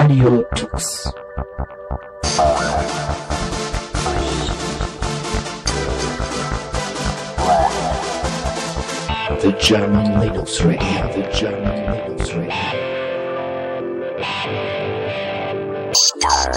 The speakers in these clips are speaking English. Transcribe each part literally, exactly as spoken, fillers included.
Radio Tux. The German Linux Radio, the German Linux Radio. Start.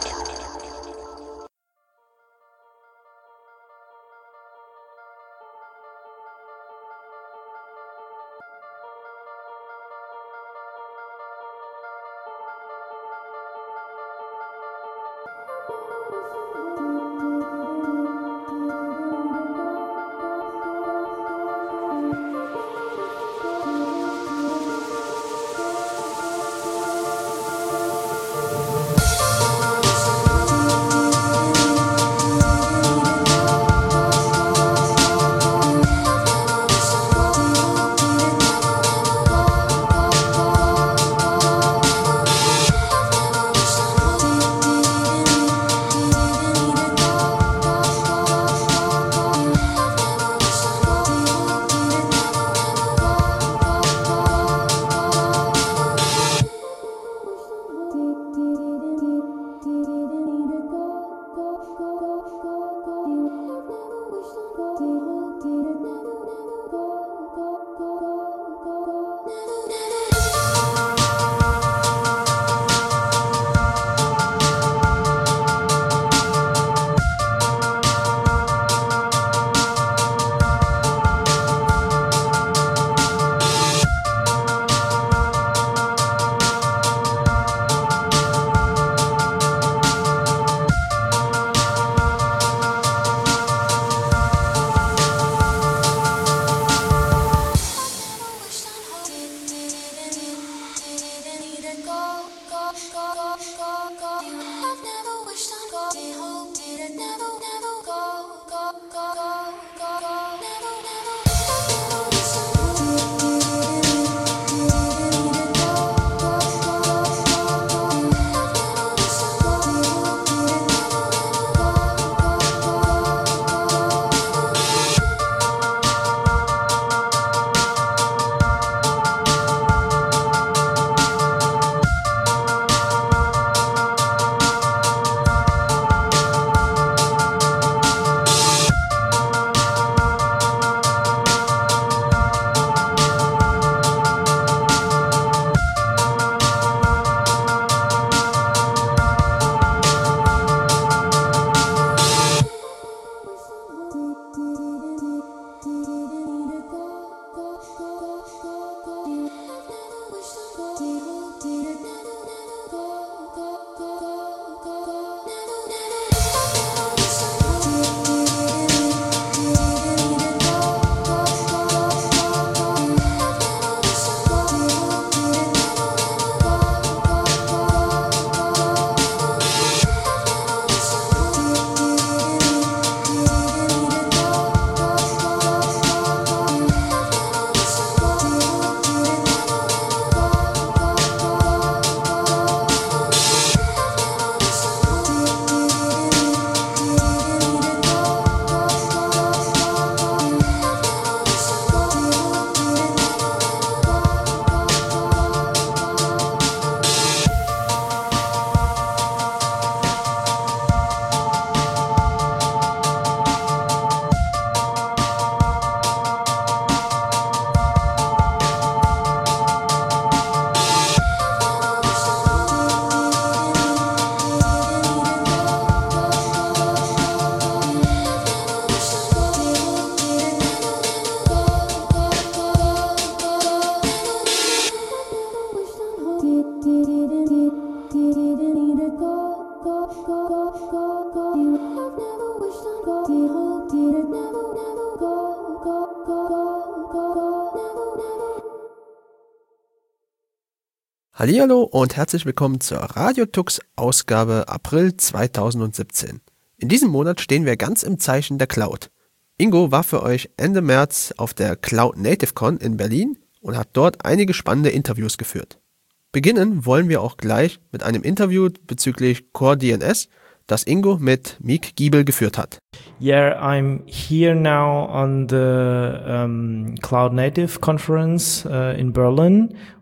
Hallihallo und herzlich willkommen zur Radio Tux Ausgabe April zweitausendsiebzehn. In diesem Monat stehen wir ganz im Zeichen der Cloud. Ingo war für euch Ende März auf der Cloud Native Con in Berlin und hat dort einige spannende Interviews geführt. Beginnen wollen wir auch gleich mit einem Interview bezüglich Core D N S, das Ingo mit Miek Giebel geführt hat. Yeah, I'm here now on the um, Cloud Native conference uh, in Berlin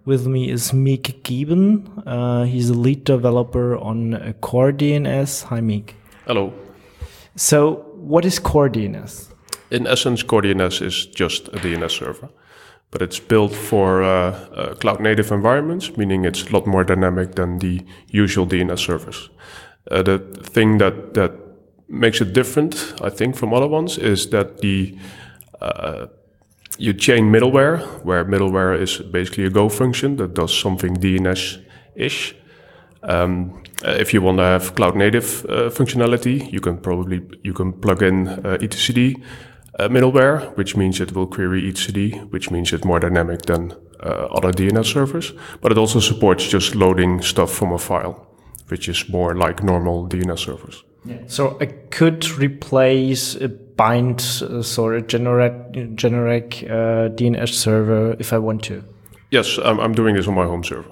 with me is Meek Gieben. Uh, he's a lead developer on uh, Core D N S. Hi, Meek. Hello. So, what is Core D N S? In essence, Core D N S is just a D N S server, but it's built for uh, uh, cloud-native environments, meaning it's a lot more dynamic than the usual D N S servers. Uh, the thing that, that makes it different, I think, from other ones is that the uh, you chain middleware, where middleware is basically a Go function that does something D N S-ish. Um, uh, if you want to have cloud-native uh, functionality, you can probably you can plug in uh, etcd uh, middleware, which means it will query etcd, which means it's more dynamic than uh, other D N S servers. But it also supports just loading stuff from a file, which is more like normal D N S servers. Yeah. So I could replace a bind, uh, so a generic, generic uh, D N S server if I want to. Yes, I'm, I'm doing this on my home server.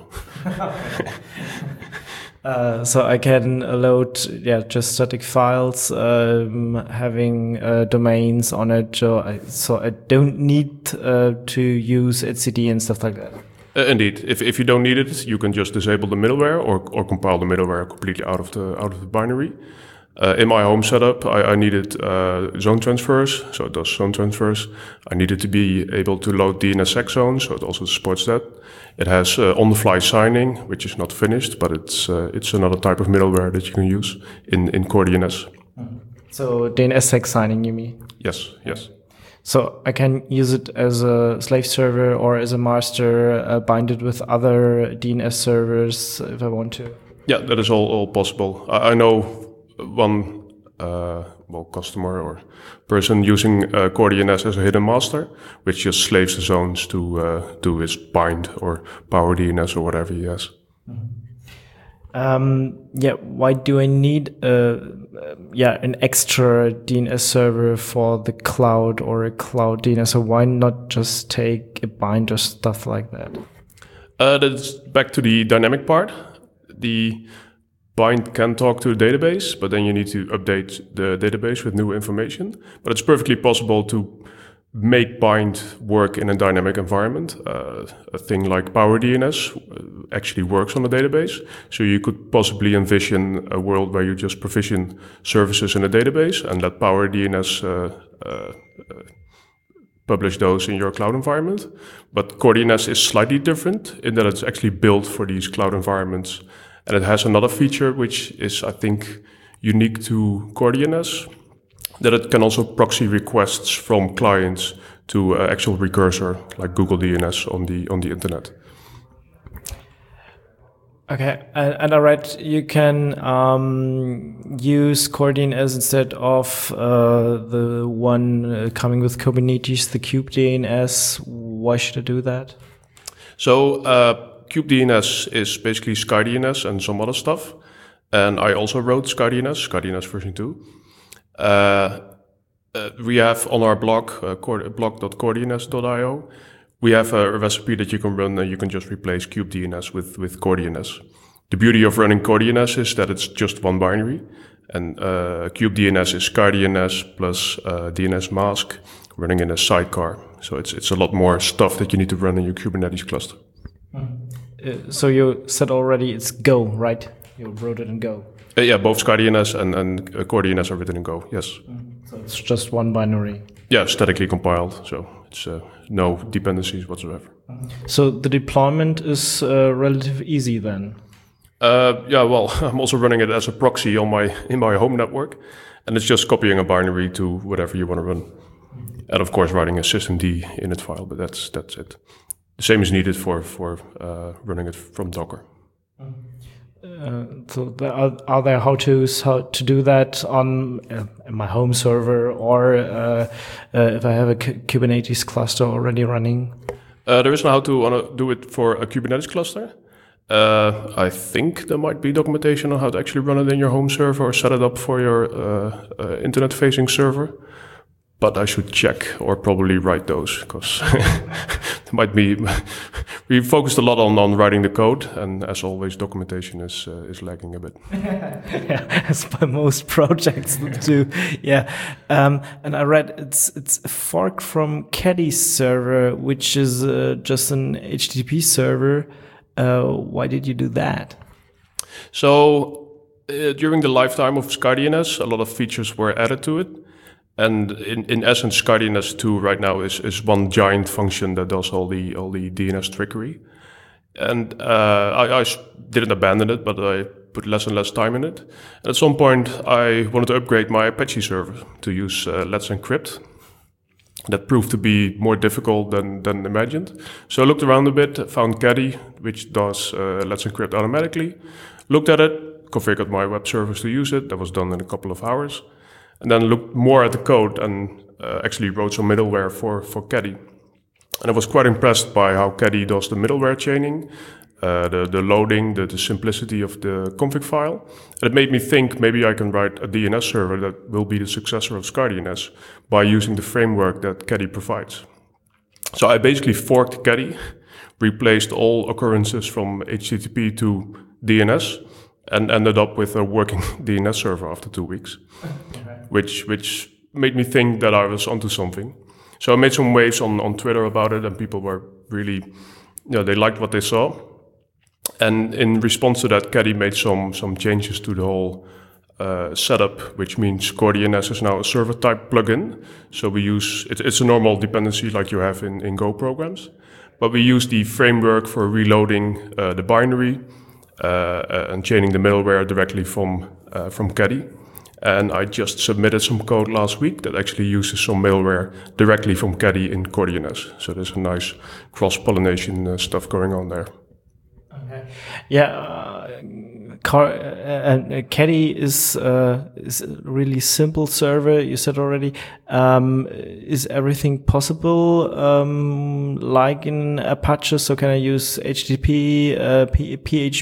uh, so I can load, yeah, just static files, um, having uh, domains on it. So I, so I don't need uh, to use etcd and stuff like that. Uh, indeed, if if you don't need it, you can just disable the middleware or or compile the middleware completely out of the out of the binary. Uh, in my home setup, I, I needed uh, zone transfers, so it does zone transfers. I needed to be able to load D N S S E C zones, so it also supports that. It has uh, on-the-fly signing, which is not finished, but it's uh, it's another type of middleware that you can use in, in Core D N S. Mm-hmm. So D N S S E C signing, you mean? Yes, yes. So I can use it as a slave server or as a master, uh, bind it with other D N S servers if I want to. Yeah, that is all, all possible. I, I know one uh, well customer or person using uh, Core D N S as a hidden master, which just slaves the zones to uh, do his bind or power D N S or whatever he has. Mm-hmm. Um, yeah, why do I need a, uh, yeah, an extra D N S server for the cloud or a cloud D N S? So why not just take a bind or stuff like that? Uh, that's back to the dynamic part. The bind can talk to the database, but then you need to update the database with new information. But it's perfectly possible to make bind work in a dynamic environment. Uh, a thing like Power D N S actually works on a database. So you could possibly envision a world where you just provision services in a database and let Power D N S uh, uh, uh, publish those in your cloud environment. But Core D N S is slightly different in that it's actually built for these cloud environments. And it has another feature which is, I think, unique to Core D N S, that it can also proxy requests from clients to uh, actual recursor like Google D N S on the on the internet. Okay, and, and I read you can um, use Core D N S instead of uh, the one uh, coming with Kubernetes, the Kube D N S. Why should I do that? So uh, Kube D N S is basically SkyDNS and some other stuff. And I also wrote SkyDNS, SkyDNS version two. Uh, uh, we have on our blog, uh, blog dot core d n s dot i o, we have a, a recipe that you can run and you can just replace Kube D N S with, with Core D N S. The beauty of running Core D N S is that it's just one binary. And uh, Kube D N S is SkyDNS plus uh, D N S mask running in a sidecar. So it's it's a lot more stuff that you need to run in your Kubernetes cluster. Mm-hmm. Uh, so you said already it's Go, right? You wrote it in Go. Uh, yeah, both SkyDNS and, and uh, Core D N S are written in Go, yes. Mm-hmm. So it's just one binary. Yeah, statically compiled, so it's uh, no dependencies whatsoever. Mm-hmm. So the deployment is uh, relatively easy then? Uh, yeah, well, I'm also running it as a proxy on my in my home network, and it's just copying a binary to whatever you want to run. Mm-hmm. And of course, writing a systemd init file, but that's that's it. The same is needed for for uh, running it from Docker. Uh, so there are, are there how-tos how to do that on uh, my home server, or uh, uh, if I have a K Kubernetes cluster already running? Uh, there is no how to want to do it for a Kubernetes cluster. Uh, I think there might be documentation on how to actually run it in your home server or set it up for your uh, uh, internet-facing server. But I should check or probably write those, because there might be we focused a lot on, on writing the code, and as always, documentation is uh, is lagging a bit. Yeah, as by most projects do. Yeah, um, and I read it's it's a fork from Caddy server, which is uh, just an H T T P server. Uh, why did you do that? So uh, during the lifetime of SkyDNS, a lot of features were added to it. And in, in essence, SkyDNS two right now is, is one giant function that does all the all the D N S trickery. And uh, I, I didn't abandon it, but I put less and less time in it. And at some point, I wanted to upgrade my Apache server to use uh, Let's Encrypt. That proved to be more difficult than, than imagined. So I looked around a bit, found Caddy, which does uh, Let's Encrypt automatically. Looked at it, configured my web service to use it. That was done in a couple of hours. And then looked more at the code and uh, actually wrote some middleware for, for Caddy. And I was quite impressed by how Caddy does the middleware chaining, uh, the, the loading, the, the simplicity of the config file. And it made me think maybe I can write a D N S server that will be the successor of SkyDNS by using the framework that Caddy provides. So I basically forked Caddy, replaced all occurrences from H T T P to D N S, and ended up with a working D N S server after two weeks. Which which made me think that I was onto something. So I made some waves on, on Twitter about it, and people were really, you know, they liked what they saw. And in response to that, Caddy made some some changes to the whole uh, setup, which means CoreDNS is now a server type plugin. So we use, it, it's a normal dependency like you have in, in Go programs, but we use the framework for reloading uh, the binary uh, and chaining the middleware directly from uh, from Caddy. And I just submitted some code last week that actually uses some malware directly from Caddy in CoreDNS. So there's a nice cross-pollination uh, stuff going on there. Okay. Yeah, uh, car, uh, uh, Caddy is uh, is a really simple server. You said already. Um, is everything possible um, like in Apache? So can I use H T T P, uh, P-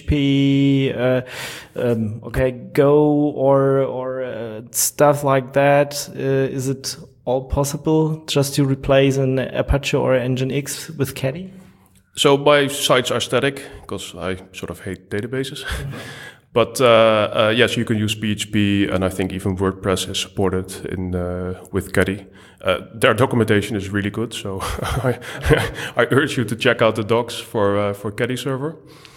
PHP, uh, um, okay, Go, or or uh, stuff like that? Uh, is it all possible just to replace an Apache or Nginx with Caddy? So my sites are static because I sort of hate databases. But uh, uh, yes, you can use P H P, and I think even WordPress is supported in uh, with Caddy. Uh, their documentation is really good, so I, I urge you to check out the docs for uh, for Caddy server.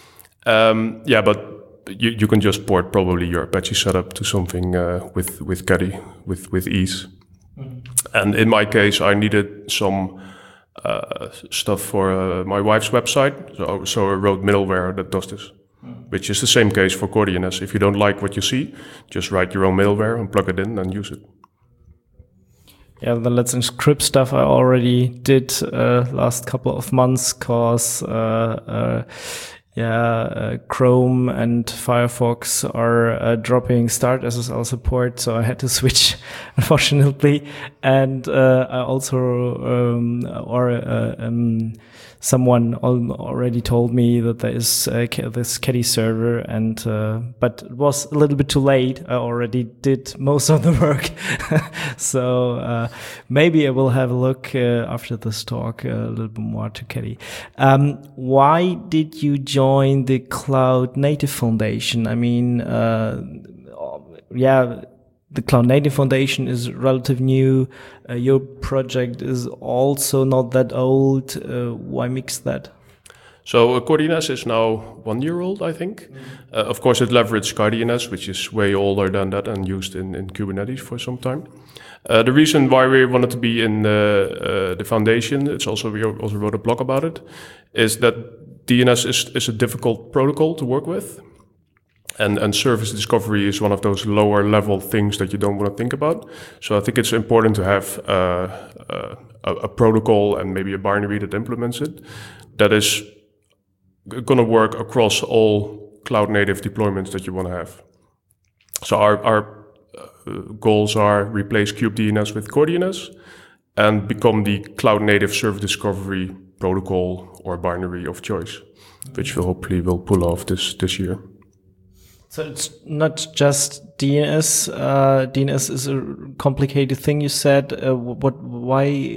Um, yeah, but you, you can just port probably your Apache setup to something uh, with with Caddy with with ease. Mm-hmm. And in my case, I needed some uh, stuff for uh, my wife's website, so so I wrote middleware that does this. Which is the same case for CoreDNS. If you don't like what you see, just write your own middleware and plug it in and use it. Yeah, the Let's Encrypt stuff I already did uh, last couple of months, cause uh, uh, yeah, uh, Chrome and Firefox are uh, dropping Start S S L support, so I had to switch, unfortunately. And uh, I also um, or uh, um, someone al- already told me that there is uh, this Caddy server, and uh, but it was a little bit too late. I already did most of the work, so uh, maybe I will have a look uh, after this talk uh, a little bit more to Caddy. Um, why did you join the Cloud Native Foundation? I mean, uh, yeah. The Cloud Native Foundation is relatively new. Uh, your project is also not that old. Uh, why mix that? So uh, CoreDNS is now one year old, I think. Mm-hmm. Uh, of course, it leveraged SkyDNS, which is way older than that and used in, in Kubernetes for some time. Uh, the reason why we wanted to be in the, uh, the foundation, it's also we also wrote a blog about it, is that D N S is, is a difficult protocol to work with. And, and service discovery is one of those lower level things that you don't want to think about. So I think it's important to have uh, uh, a, a protocol and maybe a binary that implements it that is going to work across all cloud native deployments that you want to have. So our, our uh, goals are replace kubedns with CoreDNS and become the cloud native service discovery protocol or binary of choice, which will hopefully will pull off this, this year. So it's not just D N S. Uh, D N S is a complicated thing. You said. Uh, what? Why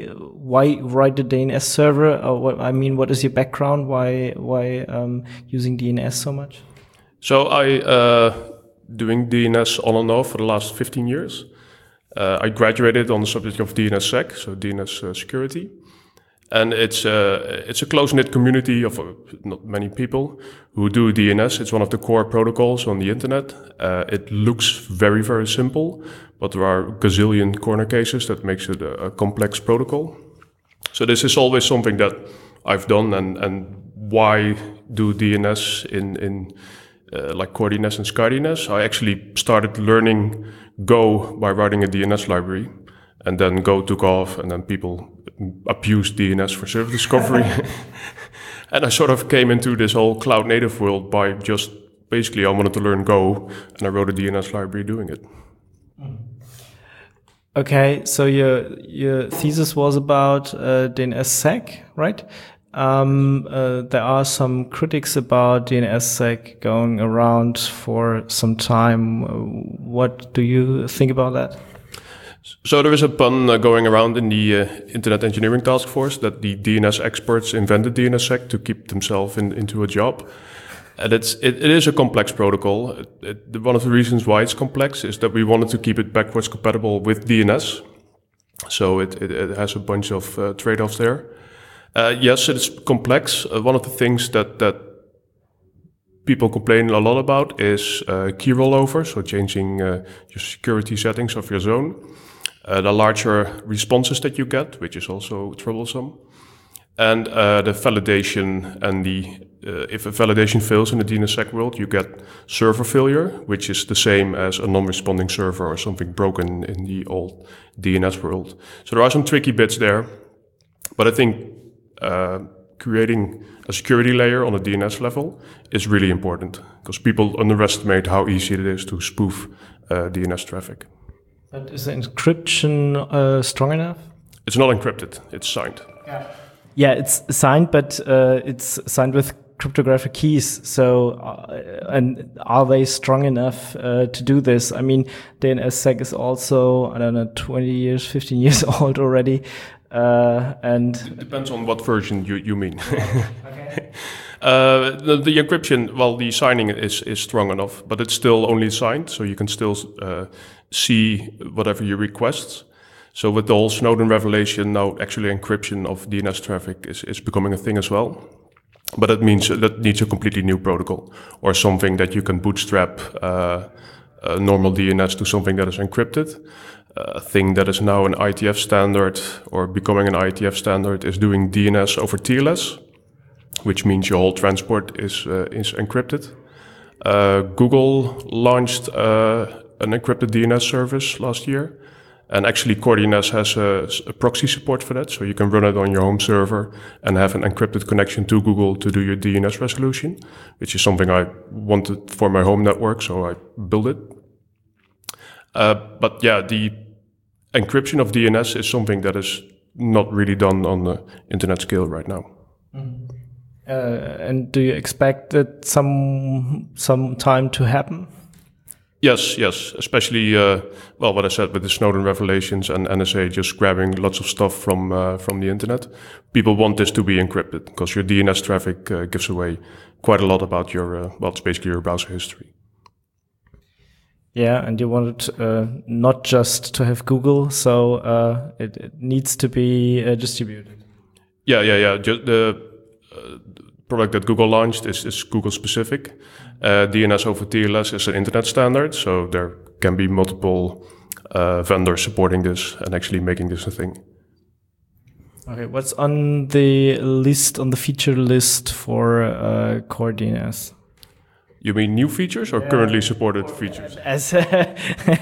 why write the D N S server? Or what, I mean, what is your background? Why why um, using D N S so much? So I uh, doing D N S on and off for the last fifteen years. Uh, I graduated on the subject of D N S sec, so D N S uh, security. And it's uh, it's a close-knit community of uh, not many people who do D N S. It's one of the core protocols on the internet. Uh, it looks very, very simple, but there are a gazillion corner cases that makes it a, a complex protocol. So this is always something that I've done, and, and why do D N S in, in uh, like Core D N S and Sky D N S? I actually started learning Go by writing a D N S library. And then Go took off, and then people abused D N S for server discovery. And I sort of came into this whole cloud native world by just basically I wanted to learn Go, and I wrote a D N S library doing it. Okay, so your your thesis was about uh, D N S sec, right? Um, uh, there are some critics about D N S sec going around for some time. What do you think about that? So there is a pun uh, going around in the uh, Internet Engineering Task Force that the D N S experts invented D N S sec to keep themselves in, into a job. And it's, it, it is a complex protocol. It, it, one of the reasons why it's complex is that we wanted to keep it backwards compatible with D N S. So it, it, it has a bunch of uh, trade-offs there. Uh, yes, it is complex. Uh, one of the things that, that people complain a lot about is uh, key rollover, so changing uh, your security settings of your zone. Uh, the larger responses that you get, which is also troublesome. And uh, the validation and the, uh, if a validation fails in the D N S sec world, you get server failure, which is the same as a non-responding server or something broken in the old D N S world. So there are some tricky bits there, but I think uh, creating a security layer on a D N S level is really important because people underestimate how easy it is to spoof uh, D N S traffic. But is the encryption uh, strong enough? It's not encrypted, it's signed. Yeah. Yeah, it's signed, but uh, it's signed with cryptographic keys. So, uh, and are they strong enough uh, to do this? I mean, D N S sec is also, I don't know, twenty years, fifteen years old already. Uh, and it depends on what version you, you mean. Okay. uh, the, the encryption, well, the signing is, is strong enough, but it's still only signed, so you can still uh, see whatever you request. So with the whole Snowden revelation, now actually encryption of D N S traffic is, is becoming a thing as well. But that means that needs a completely new protocol or something that you can bootstrap uh, a normal D N S to something that is encrypted. A thing that is now an I T F standard or becoming an I T F standard is doing D N S over T L S, which means your whole transport is, uh, is encrypted. Uh, Google launched uh, an encrypted D N S service last year. And actually, Core D N S has a, a proxy support for that, so you can run it on your home server and have an encrypted connection to Google to do your D N S resolution, which is something I wanted for my home network, so I built it. Uh, but yeah, the encryption of D N S is something that is not really done on the internet scale right now. Mm-hmm. Uh, and do you expect that some some time to happen? Yes, yes, especially, uh, well, what I said with the Snowden revelations and N S A just grabbing lots of stuff from uh, from the internet. People want this to be encrypted because your D N S traffic uh, gives away quite a lot about your, uh, well, it's basically your browser history. Yeah, and you wanted uh, not just to have Google, so uh, it, it needs to be uh, distributed. Yeah, yeah, yeah. Just the uh, product that Google launched is, is Google specific. Uh, D N S over T L S is an internet standard, so there can be multiple uh, vendors supporting this and actually making this a thing. Okay, what's on the list, on the feature list for uh, Core D N S? You mean new features or yeah. currently supported features? As uh,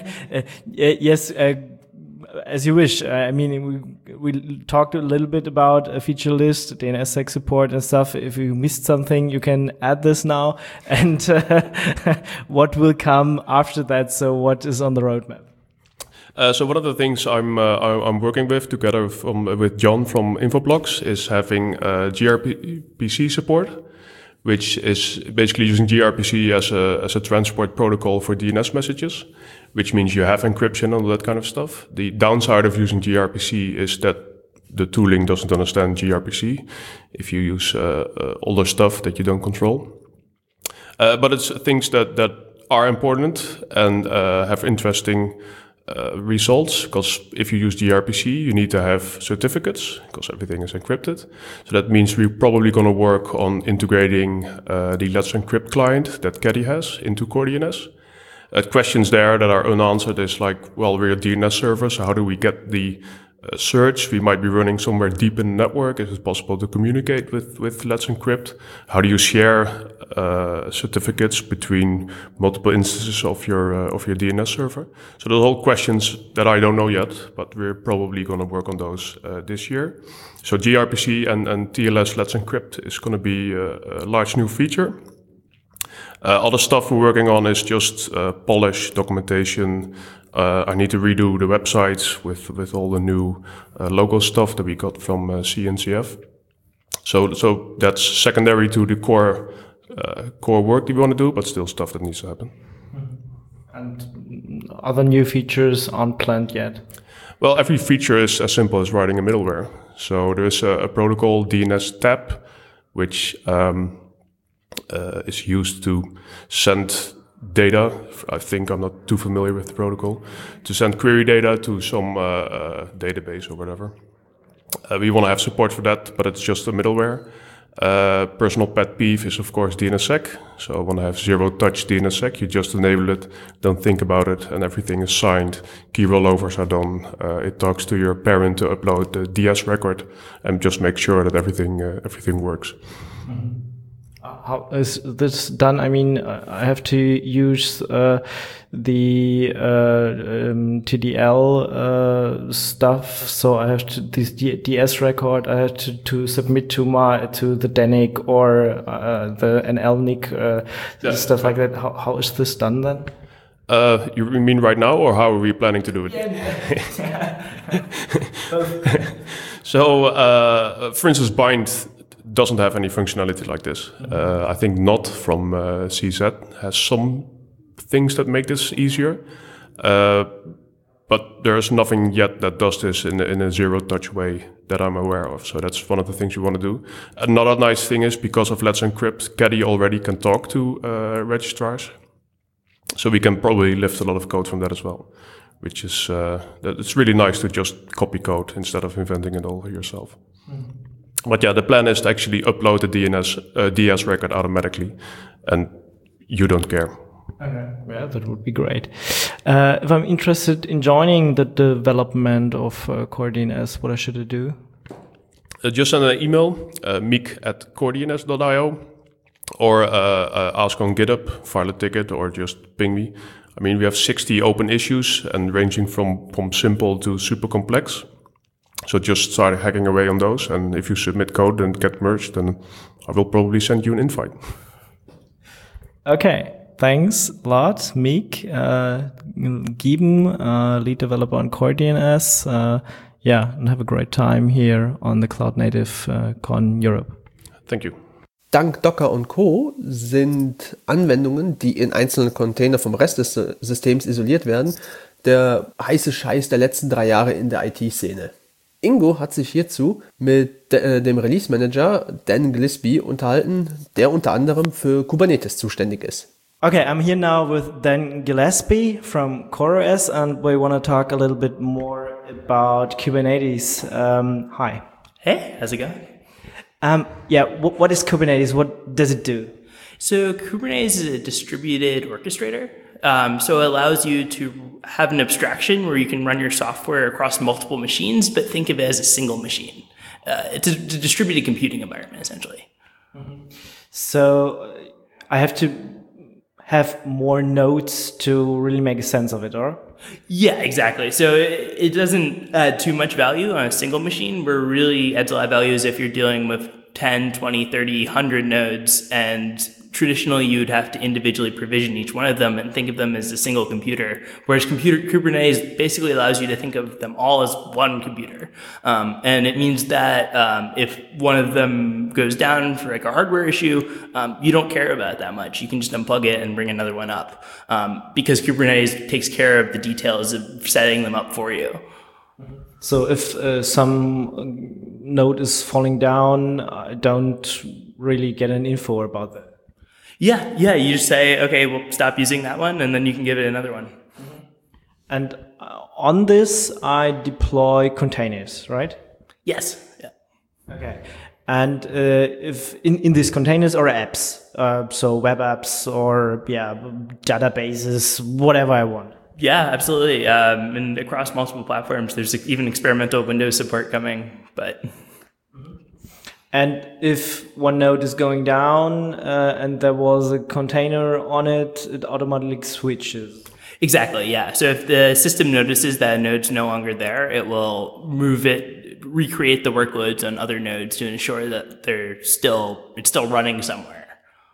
yes, uh, as you wish. I mean, we we talked a little bit about a feature list, D N S sec support and stuff. If you missed something, you can add this now. And uh, what will come after that? So, what is on the roadmap? Uh, so one of the things I'm uh, I'm working with together from, with John from Infoblox is having uh, gRPC support, which is basically using gRPC as a as a transport protocol for D N S messages, which means you have encryption and all that kind of stuff. The downside of using gRPC is that the tooling doesn't understand gRPC if you use uh, uh, older stuff that you don't control. Uh, but it's things that, that are important and uh, have interesting uh, results, because if you use gRPC, you need to have certificates, because everything is encrypted. So that means we're probably going to work on integrating uh, the Let's Encrypt client that Caddy has into CoreDNS. Uh, questions there that are unanswered is like, well, we're a D N S server, so how do we get the uh, search? We might be running somewhere deep in the network. Is it possible to communicate with, with Let's Encrypt? How do you share uh, certificates between multiple instances of your uh, of your D N S server? So those are all questions that I don't know yet, but we're probably going to work on those uh, this year. So gRPC and, and T L S Let's Encrypt is going to be a, a large new feature. Uh, other stuff we're working on is just uh, polish, documentation. Uh, I need to redo the websites with, with all the new uh, logo stuff that we got from uh, C N C F. So so that's secondary to the core uh, core work that we want to do, but still stuff that needs to happen. And other new features aren't planned yet? Well, every feature is as simple as writing a middleware. So there's a, a protocol, D N S tab, which um, uh, is used to send data. I think I'm not too familiar with the protocol, to send query data to some uh, uh, database or whatever. Uh, we want to have support for that, but it's just a middleware. Uh, personal pet peeve is, of course, DNSSEC. So I want to have zero-touch DNSSEC. You just enable it, don't think about it, and everything is signed. Key rollovers are done. Uh, it talks to your parent to upload the D S record, and just make sure that everything uh, everything works. Mm-hmm. How is this done? I mean, I have to use uh, the uh, um, T D L uh, stuff, so I have to this D S record. I have to, to submit to my to the D N I C or uh, the N L N I C uh, yeah. stuff like that. How how is this done then? Uh, you mean right now, or how are we planning to do it? So, uh, for instance, bind doesn't have any functionality like this. Uh, I think Not from uh, C Z has some things that make this easier, uh, but there's nothing yet that does this in, in a zero-touch way that I'm aware of. So that's one of the things we want to do. Another nice thing is, because of Let's Encrypt, Caddy already can talk to uh, registrars, so we can probably lift a lot of code from that as well, which is uh, that it's really nice to just copy code instead of inventing it all yourself. Mm-hmm. But yeah, the plan is to actually upload the D N S uh, D S record automatically, and you don't care. Okay, yeah, that would be great. Uh, if I'm interested in joining the development of uh, CoreDNS, what should I do? Uh, just send an email, uh, meek at coredns dot i o, or uh, uh, ask on GitHub, file a ticket, or just ping me. I mean, we have sixty open issues, and ranging from from simple to super complex. So just start hacking away on those, and if you submit code and get merged, then I will probably send you an invite. Okay, thanks a lot, Meek. Uh, Gieben, uh, lead developer on CoreDNS. Uh, yeah, and have a great time here on the Cloud Native uh, Con Europe. Thank you. Dank Docker und Co. sind Anwendungen, die in einzelnen Container vom Rest des Systems isoliert werden, der heiße Scheiß der letzten drei Jahre in der I T-Szene. Ingo hat sich hierzu mit de, äh, dem Release Manager Dan Gillespie unterhalten, der unter anderem für Kubernetes zuständig ist. Okay, I'm here now with Dan Gillespie from CoreOS, and we want to talk a little bit more about Kubernetes. Um, hi. Hey, how's it going? Um, yeah, w- what is Kubernetes? What does it do? So Kubernetes is a distributed orchestrator. Um, so it allows you to have an abstraction where you can run your software across multiple machines, but think of it as a single machine. Uh, it's a, it's a distributed computing environment, essentially. Mm-hmm. So I have to have more nodes to really make sense of it, or? Yeah, exactly. So it, it doesn't add too much value on a single machine, where really adds a lot of value is if you're dealing with ten, twenty, thirty, one hundred nodes, and traditionally you would have to individually provision each one of them and think of them as a single computer, whereas computer Kubernetes basically allows you to think of them all as one computer. Um, and it means that um, if one of them goes down for like a hardware issue, um, you don't care about it that much. You can just unplug it and bring another one up, um, because Kubernetes takes care of the details of setting them up for you. Mm-hmm. So if uh, some node is falling down, I don't really get an info about that. Yeah, yeah. You just say, okay, we'll stop using that one, and then you can give it another one. And uh, on this, I deploy containers, right? Yes. Yeah. Okay. And uh, if in, in these containers or apps, uh, so web apps or yeah, databases, whatever I want. Yeah, absolutely. Um, and across multiple platforms, there's even experimental Windows support coming. But and if one node is going down uh, and there was a container on it, it automatically switches. Exactly, yeah. So if the system notices that a node's no longer there, it will move it, recreate the workloads on other nodes to ensure that they're still it's still running somewhere.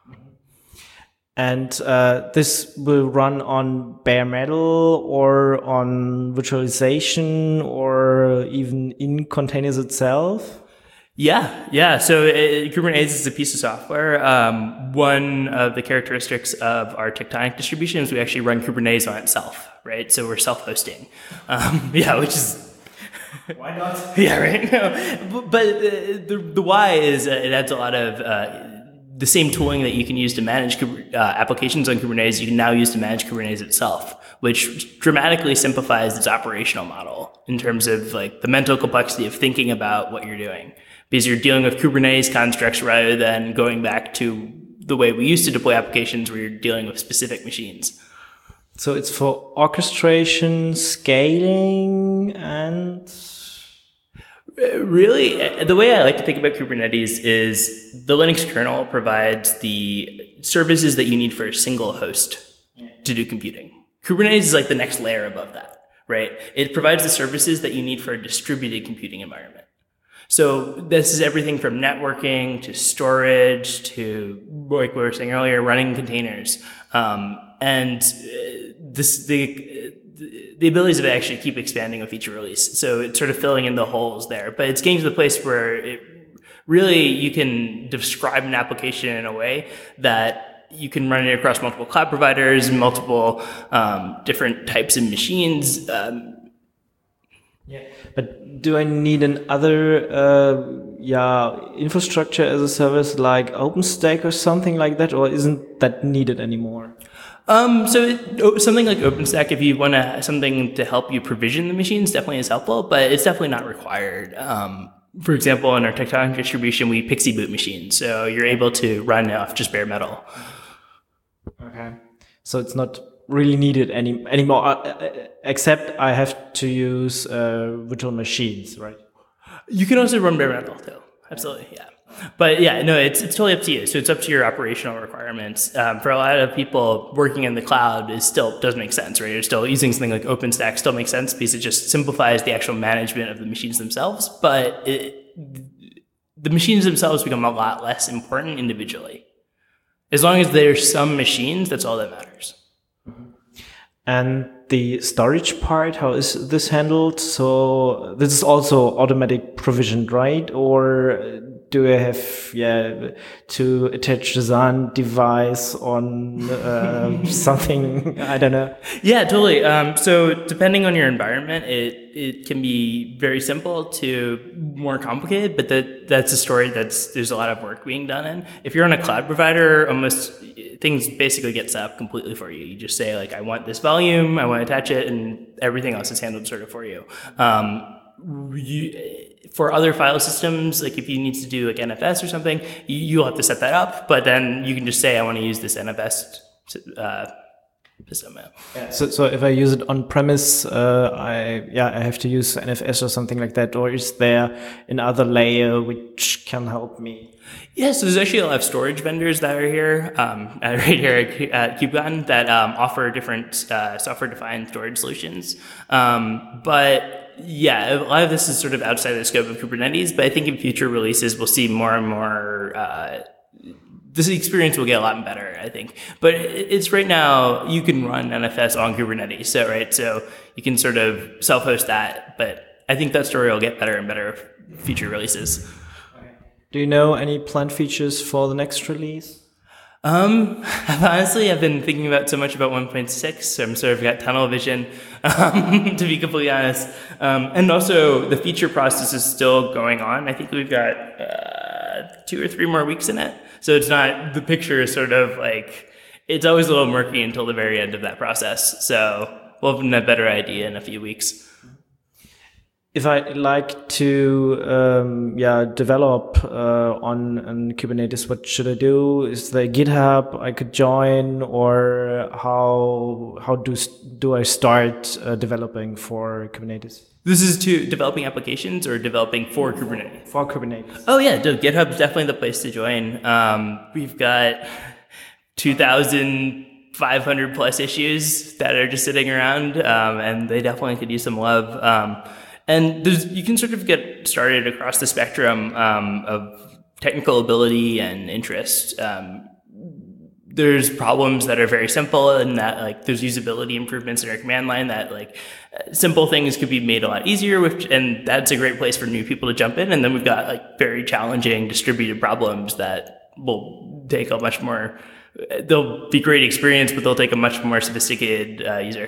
And uh, this will run on bare metal or on virtualization or even in containers itself? Yeah, yeah. So it, Kubernetes is a piece of software. Um, one of the characteristics of our tectonic distribution is we actually run Kubernetes on itself, right? So we're self-hosting. Um, yeah, which is... Why not? Yeah, right? No. But, but the, the, the why is uh, it adds a lot of... Uh, the same tooling that you can use to manage uh, applications on Kubernetes, you can now use to manage Kubernetes itself, which dramatically simplifies its operational model in terms of like the mental complexity of thinking about what you're doing. Because you're dealing with Kubernetes constructs rather than going back to the way we used to deploy applications where you're dealing with specific machines. So it's for orchestration, scaling, and... Really, the way I like to think about Kubernetes is the Linux kernel provides the services that you need for a single host to do computing. Kubernetes is like the next layer above that, right? It provides the services that you need for a distributed computing environment. So this is everything from networking to storage to, like we were saying earlier, running containers. Um, and this the the abilities of it actually keep expanding with each release. So it's sort of filling in the holes there. But it's getting to the place where it really you can describe an application in a way that you can run it across multiple cloud providers, multiple um, different types of machines. Um, yeah. But do I need another uh, yeah, infrastructure as a service like OpenStack or something like that, or isn't that needed anymore? Um, so it, something like OpenStack, if you want to something to help you provision the machines, definitely is helpful, but it's definitely not required. Um, for example, in our tectonic distribution, we Pixie boot machines, so you're able to run off just bare metal. Okay, so it's not really needed any anymore, uh, except I have to use uh, virtual machines, right? You can also run bare metal, too. Absolutely, yeah. But yeah, no, it's it's totally up to you. So it's up to your operational requirements. Um, for a lot of people, working in the cloud is still does make sense, right? You're still using something like OpenStack still makes sense because it just simplifies the actual management of the machines themselves. But it, the machines themselves become a lot less important individually. As long as there's some machines, that's all that matters. And the storage part, how is this handled? So this is also automatic provisioned, right? Or do I have yeah to attach the Z A N device on uh, something? I don't know. Yeah, totally. Um, so depending on your environment, it it can be very simple to more complicated, but that that's a story that's there's a lot of work being done in. If you're on a cloud provider, almost things basically get set up completely for you. You just say like, I want this volume, I want to attach it, and everything else is handled sort of for you. Um, you for other file systems, like if you need to do like N F S or something, you, you'll have to set that up, but then you can just say, I want to use this N F S uh, system. Yeah. So, so if I use it on premise, uh, I yeah I have to use N F S or something like that, or is there another layer which can help me? Yeah, so there's actually a lot of storage vendors that are here, um, right here at KubeCon that um, offer different uh, software-defined storage solutions. Um, but yeah, a lot of this is sort of outside the scope of Kubernetes, but I think in future releases we'll see more and more, uh, this experience will get a lot better, I think. But it's right now, you can run N F S on Kubernetes, so right, so you can sort of self-host that, but I think that story will get better and better with future releases. Do you know any planned features for the next release? Um, honestly, I've been thinking about so much about one point six, so I'm sort of got tunnel vision, um, to be completely honest. Um, and also, the feature process is still going on. I think we've got uh, two or three more weeks in it. So it's not, the picture is sort of like, it's always a little murky until the very end of that process. So we'll have a better idea in a few weeks. If I like to, um, yeah, develop uh, on, on Kubernetes, what should I do? Is there GitHub I could join, or how how do do I start uh, developing for Kubernetes? This is to developing applications or developing for Kubernetes? For Kubernetes. Oh yeah, no, GitHub is definitely the place to join. Um, we've got two thousand five hundred plus issues that are just sitting around, um, and they definitely could use some love. Um, And there's, you can sort of get started across the spectrum um, of technical ability and interest. Um, there's problems that are very simple, and that like there's usability improvements in our command line that like simple things could be made a lot easier. Which and that's a great place for new people to jump in. And then we've got like very challenging distributed problems that will take a much more. They'll be great experience, but they'll take a much more sophisticated uh, user.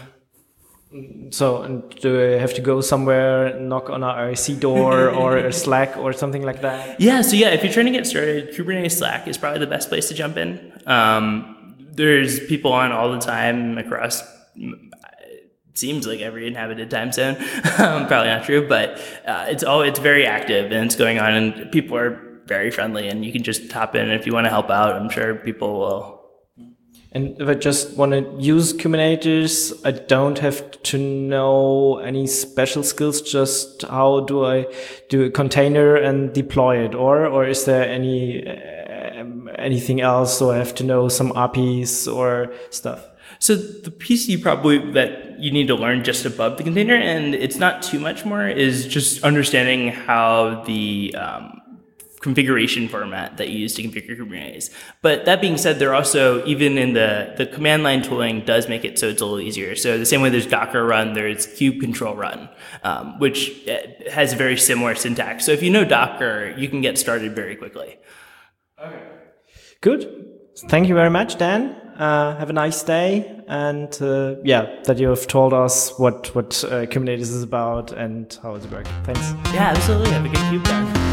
So, and do I have to go somewhere, knock on a R I C door or a Slack or something like that? Yeah, so yeah, if you're trying to get started, Kubernetes Slack is probably the best place to jump in. Um, there's people on all the time across, it seems like every inhabited time zone. um, probably not true, but uh, it's all it's very active and it's going on, and people are very friendly, and you can just hop in. And if you want to help out, I'm sure people will. And if I just want to use Kubernetes, I don't have to know any special skills. Just how do I do a container and deploy it, or or is there any uh, anything else? So I have to know some A P Is or stuff. So the piece you probably that you need to learn just above the container, and it's not too much more, is just understanding how the um, configuration format that you use to configure Kubernetes. But that being said, there also, even in the, the command line tooling does make it so it's a little easier. So the same way there's Docker run, there's kube control run, um, which has a very similar syntax. So if you know Docker, you can get started very quickly. Okay. Good. Thank you very much, Dan. Uh, have a nice day. And uh, yeah, that you have told us what, what uh, Kubernetes is about and how it's working. Thanks. Yeah, absolutely. Have a good kube time.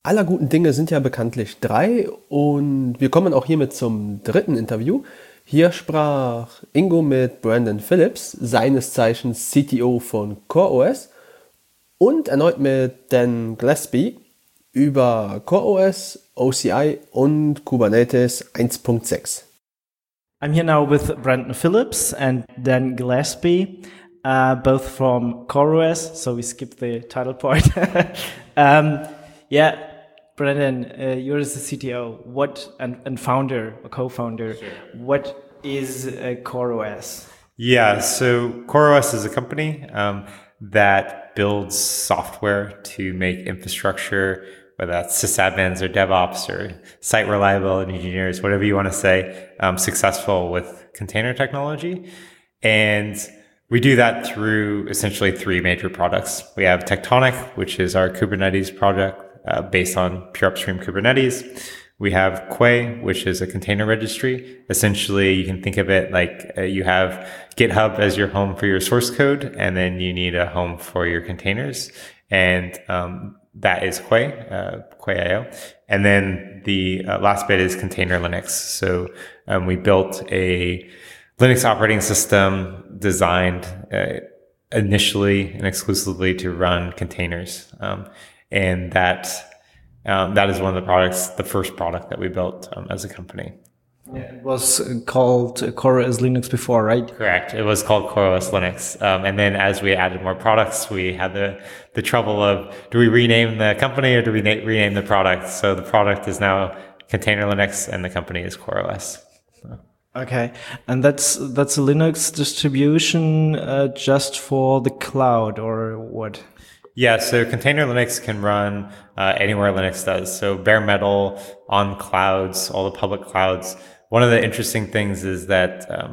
aller guten Dinge sind ja bekanntlich drei und wir kommen auch hiermit zum dritten Interview. Hier sprach Ingo mit Brandon Phillips, seines Zeichens C T O von CoreOS, und erneut mit Dan Gillespie über CoreOS, O C I und Kubernetes eins Punkt sechs. I'm here now with Brandon Phillips and Dan Gillespie, uh, both from CoreOS, so we skip the title part. um, yeah, Brandon, uh, you're the C T O. What and, and founder or co-founder? Sure. What is uh, CoreOS? Yeah, so CoreOS is a company um, that builds software to make infrastructure, whether that's sysadmins or DevOps or site reliability engineers, whatever you want to say, um, successful with container technology. And we do that through essentially three major products. We have Tectonic, which is our Kubernetes project uh, based on pure upstream Kubernetes. We have Quay, which is a container registry. Essentially, you can think of it like uh, you have GitHub as your home for your source code, and then you need a home for your containers. And um, that is Quay, uh, Quay I O. And then the uh, last bit is Container Linux. So um, we built a Linux operating system designed uh, initially and exclusively to run containers. Um, and that um, that is one of the products, the first product that we built um, as a company. Yeah, it was called CoreOS Linux before, right? Correct. It was called CoreOS Linux. Um, and then as we added more products, we had the, the trouble of, do we rename the company or do we na- rename the product? So the product is now Container Linux and the company is CoreOS. So. Okay. And that's that's a Linux distribution uh, just for the cloud or what? Yeah, so Container Linux can run uh, anywhere Linux does. So bare metal, on clouds, all the public clouds. One of the interesting things is that um,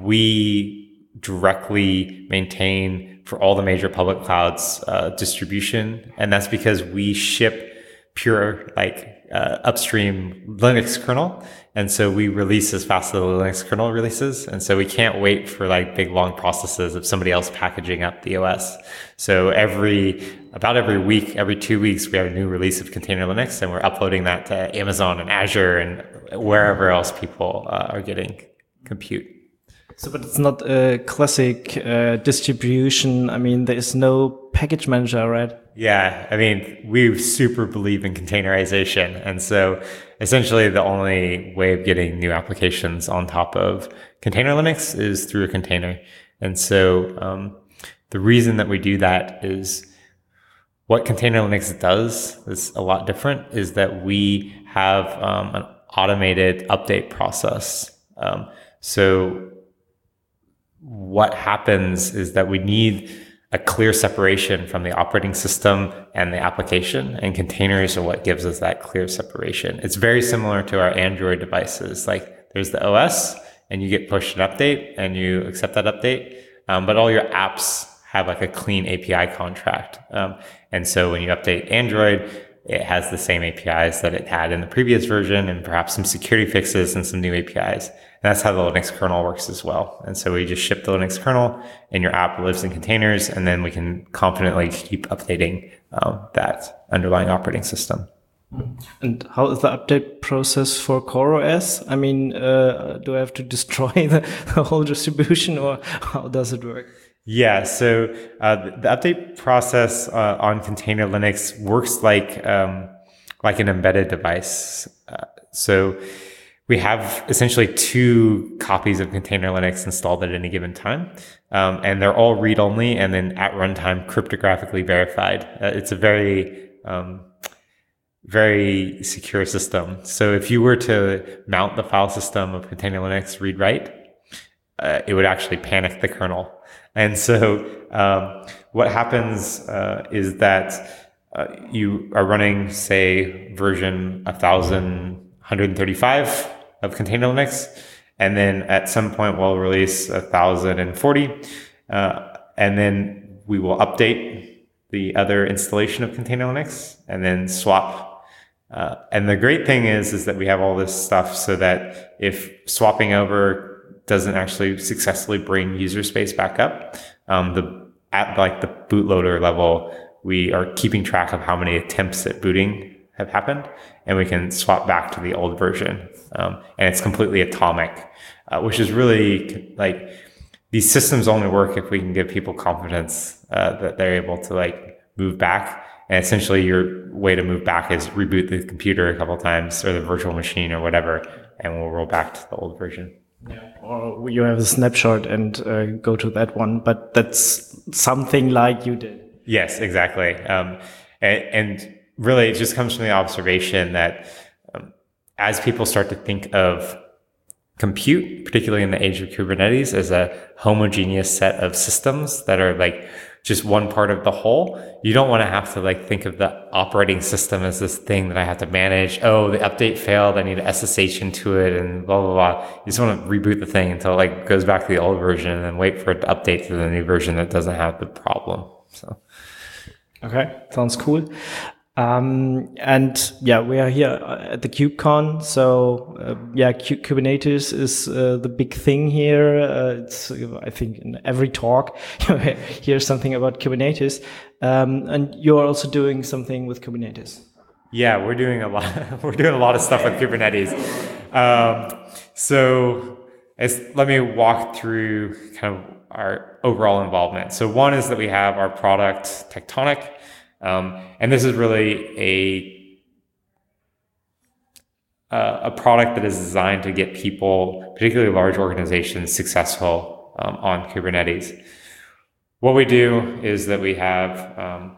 we directly maintain for all the major public clouds uh, distribution. And that's because we ship pure like uh, upstream Linux kernel. And so we release as fast as the Linux kernel releases. And so we can't wait for like big long processes of somebody else packaging up the O S. So every, about every week, every two weeks, we have a new release of Container Linux and we're uploading that to Amazon and Azure and wherever else people uh, are getting compute. So, but it's not a classic uh, distribution. I mean, there is no package manager, right? Yeah, I mean, we super believe in containerization. And so essentially the only way of getting new applications on top of Container Linux is through a container. And so um, the reason that we do that is what Container Linux does is a lot different, is that we have um, an automated update process. Um, so what happens is that we need a clear separation from the operating system and the application, and containers are what gives us that clear separation. It's very similar to our Android devices. Like there's the O S and you get pushed an update and you accept that update. Um, but all your apps have like a clean A P I contract. Um, and so when you update Android, it has the same A P Is that it had in the previous version and perhaps some security fixes and some new A P Is. And that's how the Linux kernel works as well. And so we just ship the Linux kernel and your app lives in containers, and then we can confidently keep updating um, that underlying operating system. And how is the update process for CoreOS? I mean, uh, do I have to destroy the, the whole distribution, or how does it work? Yeah, so uh, the, the update process uh, on Container Linux works like um, like an embedded device. Uh, so we have essentially two copies of Container Linux installed at any given time, um, and they're all read-only and then at runtime cryptographically verified. Uh, it's a very um, very secure system. So if you were to mount the file system of Container Linux read-write, uh, it would actually panic the kernel. And so um, what happens uh, is that uh, you are running, say, version one thousand one thirty-five of Container Linux, and then at some point we'll release one thousand forty, uh, and then we will update the other installation of Container Linux and then swap. Uh, and the great thing is, is that we have all this stuff so that if swapping over doesn't actually successfully bring user space back up, um, the at like the bootloader level, we are keeping track of how many attempts at booting have happened, and we can swap back to the old version. Um, and it's completely atomic, uh, which is really like, these systems only work if we can give people confidence uh, that they're able to like move back. And essentially your way to move back is reboot the computer a couple of times or the virtual machine or whatever, and we'll roll back to the old version. Yeah. Or you have a snapshot and uh, go to that one, but that's something like you did. Yes, exactly. Um, and, and really it just comes from the observation that um, as people start to think of compute, particularly in the age of Kubernetes, as a homogeneous set of systems that are like just one part of the whole, you don't want to have to like think of the operating system as this thing that I have to manage. Oh, the update failed, I need to S S H into it and blah, blah, blah. You just want to reboot the thing until it like goes back to the old version and then wait for it to update to the new version that doesn't have the problem. So, okay, sounds cool. Um, and yeah, we are here at the KubeCon. So uh, yeah, Q- Kubernetes is uh, the big thing here. Uh, it's, I think, in every talk you hear something about Kubernetes. Um, and you're also doing something with Kubernetes. Yeah, we're doing a lot. We're doing a lot of stuff with Kubernetes. Um, so it's, let me walk through kind of our overall involvement. So one is that we have our product Tectonic. Um, and this is really a uh, a product that is designed to get people, particularly large organizations, successful um, on Kubernetes. What we do is that we have um,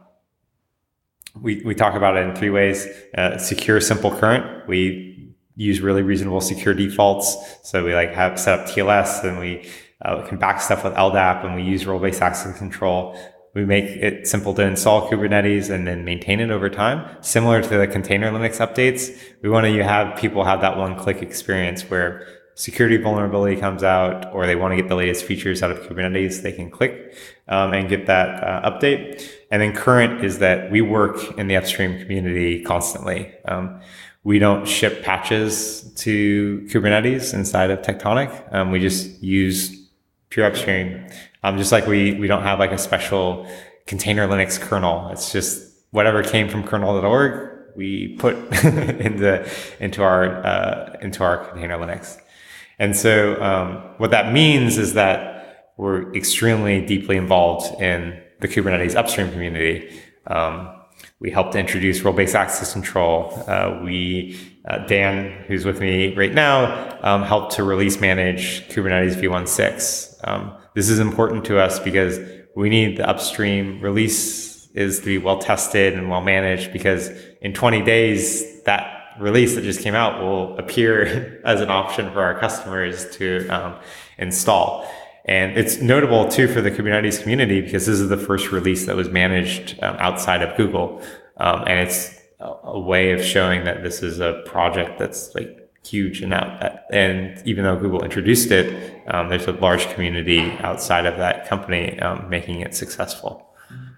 we we talk about it in three ways: uh, secure, simple, current. We use really reasonable secure defaults, so we like have set up T L S, and we uh, can back stuff with L D A P, and we use role-based access control. We make it simple to install Kubernetes and then maintain it over time. Similar to the container Linux updates, we want to have people have that one-click experience where security vulnerability comes out or they want to get the latest features out of Kubernetes, they can click um, and get that uh, update. And then current is that we work in the upstream community constantly. Um, we don't ship patches to Kubernetes inside of Tectonic. Um, we just use pure upstream. Um, just like we, we don't have like a special container Linux kernel. It's just whatever came from kernel dot org, we put into, into our, uh, into our container Linux. And so, um, what that means is that we're extremely deeply involved in the Kubernetes upstream community. Um, we helped to introduce role-based access control. Uh, we, uh, Dan, who's with me right now, um, helped to release manage Kubernetes v one point six. Um, This is important to us because we need the upstream release is to be well tested and well managed, because in twenty days, that release that just came out will appear as an option for our customers to um, install. And it's notable too for the Kubernetes community because this is the first release that was managed um, outside of Google. Um, and it's a, a way of showing that this is a project that's like huge and out, and even though Google introduced it, um, there's a large community outside of that company um, making it successful.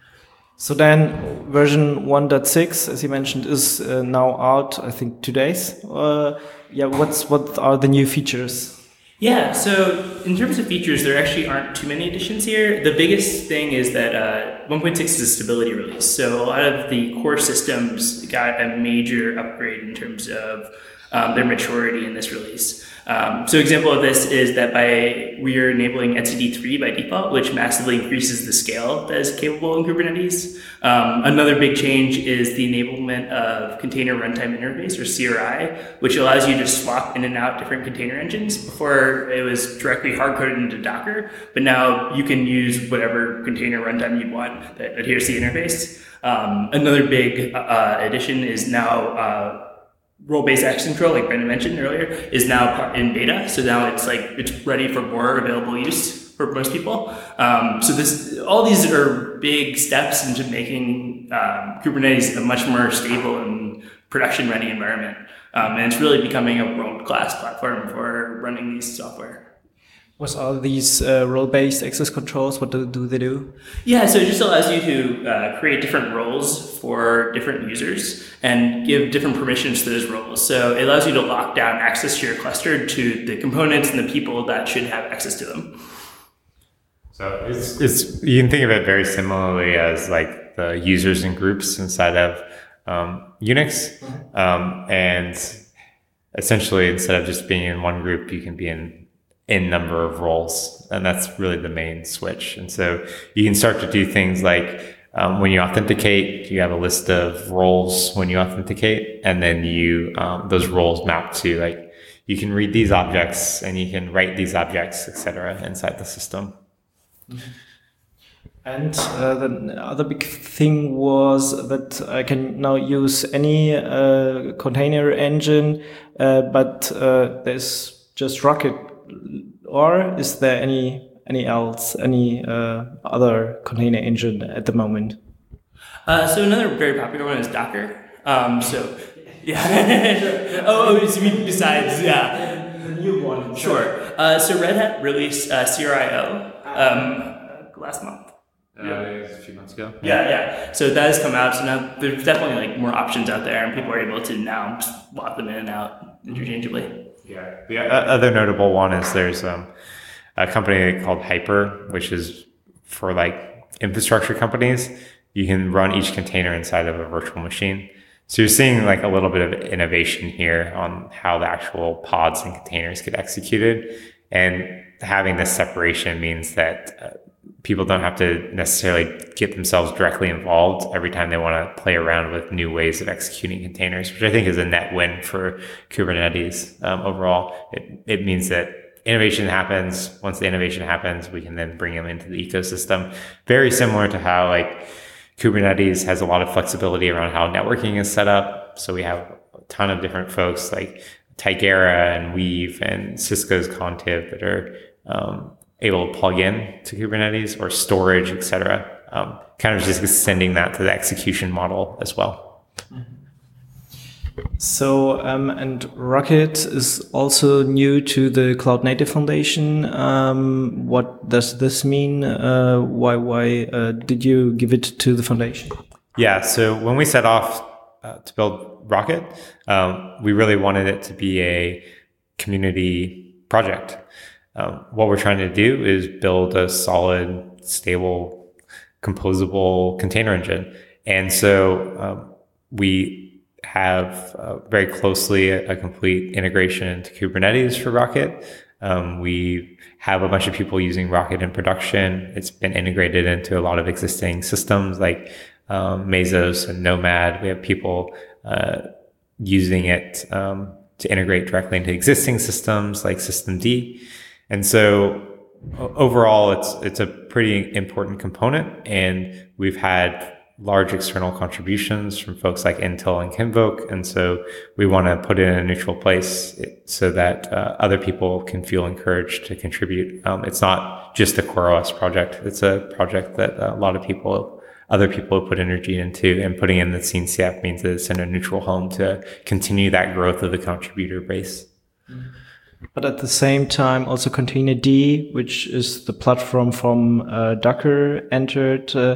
So then version one point six, as you mentioned, is uh, now out, I think, two days. Uh, yeah, what's what are the new features? Yeah, so in terms of features, there actually aren't too many additions here. The biggest thing is that uh, one point six is a stability release. So a lot of the core systems got a major upgrade in terms of Um, their maturity in this release. Um, so example of this is that by we are enabling etcd three by default, which massively increases the scale that is capable in Kubernetes. Um, another big change is the enablement of container runtime interface, or C R I, which allows you to swap in and out different container engines. Before it was directly hard-coded into Docker, but now you can use whatever container runtime you want that adheres to the interface. Um, another big uh, addition is now uh, role-based access control, like Brendan mentioned earlier, is now in beta. So now it's like it's ready for more available use for most people. Um, so this, all these are big steps into making um, Kubernetes a much more stable and production-ready environment. Um, and it's really becoming a world-class platform for running these software. What are these uh, role-based access controls? What do, do they do? Yeah, so it just allows you to uh, create different roles for different users and give different permissions to those roles. So it allows you to lock down access to your cluster to the components and the people that should have access to them. So it's, it's you can think of it very similarly as like the users and groups inside of um, Unix. Um, and essentially, instead of just being in one group, you can be in in number of roles. And that's really the main switch. And so you can start to do things like um, when you authenticate, you have a list of roles when you authenticate, and then you um, those roles map to like, you can read these objects and you can write these objects, et cetera, inside the system. And uh, the other big thing was that I can now use any uh, container engine, uh, but uh, there's just Rocket. Or is there any any else, any uh, other container engine at the moment? Uh, so another very popular one is Docker. Um, so yeah. oh, oh, you mean besides yeah. The new one. Sure. Uh, so Red Hat released uh, C R I O um, last month. Yeah, a few months ago. Yeah, yeah. So that has come out. So now there's definitely like more options out there, and people are able to now just lock them in and out interchangeably. Yeah. The other notable one is there's um, a company called Hyper, which is for like infrastructure companies. You can run each container inside of a virtual machine. So you're seeing like a little bit of innovation here on how the actual pods and containers get executed. And having this separation means that uh, people don't have to necessarily get themselves directly involved every time they want to play around with new ways of executing containers, which I think is a net win for Kubernetes um, overall. It, it means that innovation happens. Once the innovation happens, we can then bring them into the ecosystem. Very similar to how like Kubernetes has a lot of flexibility around how networking is set up. So we have a ton of different folks like Tigera and Weave and Cisco's Contiv that are um, able to plug in to Kubernetes or storage, et cetera. Um, kind of just extending that to the execution model as well. So, um, and Rocket is also new to the Cloud Native Foundation. Um, what does this mean? Uh, why why uh, did you give it to the foundation? Yeah, so when we set off uh, to build Rocket, um, we really wanted it to be a community project. Um, what we're trying to do is build a solid, stable, composable container engine. And so um, we have uh, very closely a, a complete integration into Kubernetes for Rocket. Um, we have a bunch of people using Rocket in production. It's been integrated into a lot of existing systems like um, Mesos and Nomad. We have people uh, using it um, to integrate directly into existing systems like Systemd. And so overall, it's it's a pretty important component, and we've had large external contributions from folks like Intel and Kinvoke. And so we want to put it in a neutral place so that uh, other people can feel encouraged to contribute. Um, it's not just a CoreOS project. It's a project that a lot of people, other people have put energy into, and putting in the C N C F means that it's in a neutral home to continue that growth of the contributor base. Mm-hmm. But at the same time, also Containerd, which is the platform from uh, Docker, entered uh,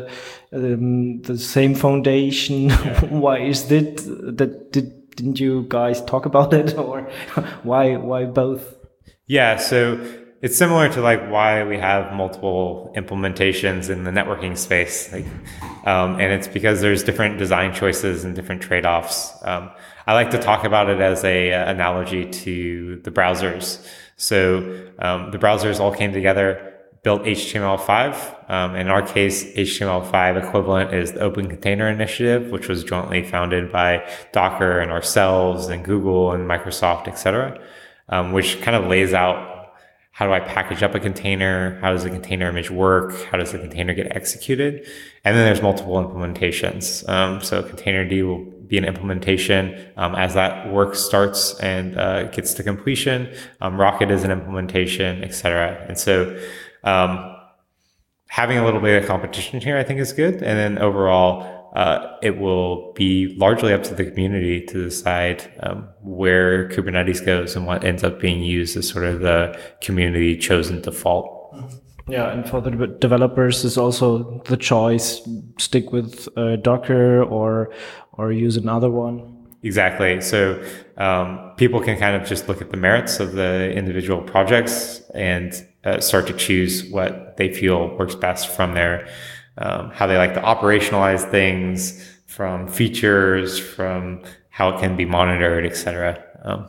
um, the same foundation. Yeah. Why is it that did, didn't you guys talk about it, or why why both? Yeah, so it's similar to like why we have multiple implementations in the networking space, like, um, and it's because there's different design choices and different trade-offs. Um, I like to talk about it as a uh, analogy to the browsers. So um, the browsers all came together, built H T M L five. Um, in our case, H T M L five equivalent is the Open Container Initiative, which was jointly founded by Docker and ourselves and Google and Microsoft, et cetera, um, which kind of lays out how do I package up a container? How does the container image work? How does the container get executed? And then there's multiple implementations. Um, so Containerd will be an implementation um, as that work starts and uh, gets to completion. Um, Rocket is an implementation, et cetera. And so um, having a little bit of competition here, I think, is good. And then overall, Uh, it will be largely up to the community to decide um, where Kubernetes goes and what ends up being used as sort of the community chosen default. Yeah, and for the developers is also the choice, stick with uh, Docker or or use another one. Exactly. So um, people can kind of just look at the merits of the individual projects and uh, start to choose what they feel works best from their Um, how they like to operationalize things, from features, from how it can be monitored, et cetera. Um,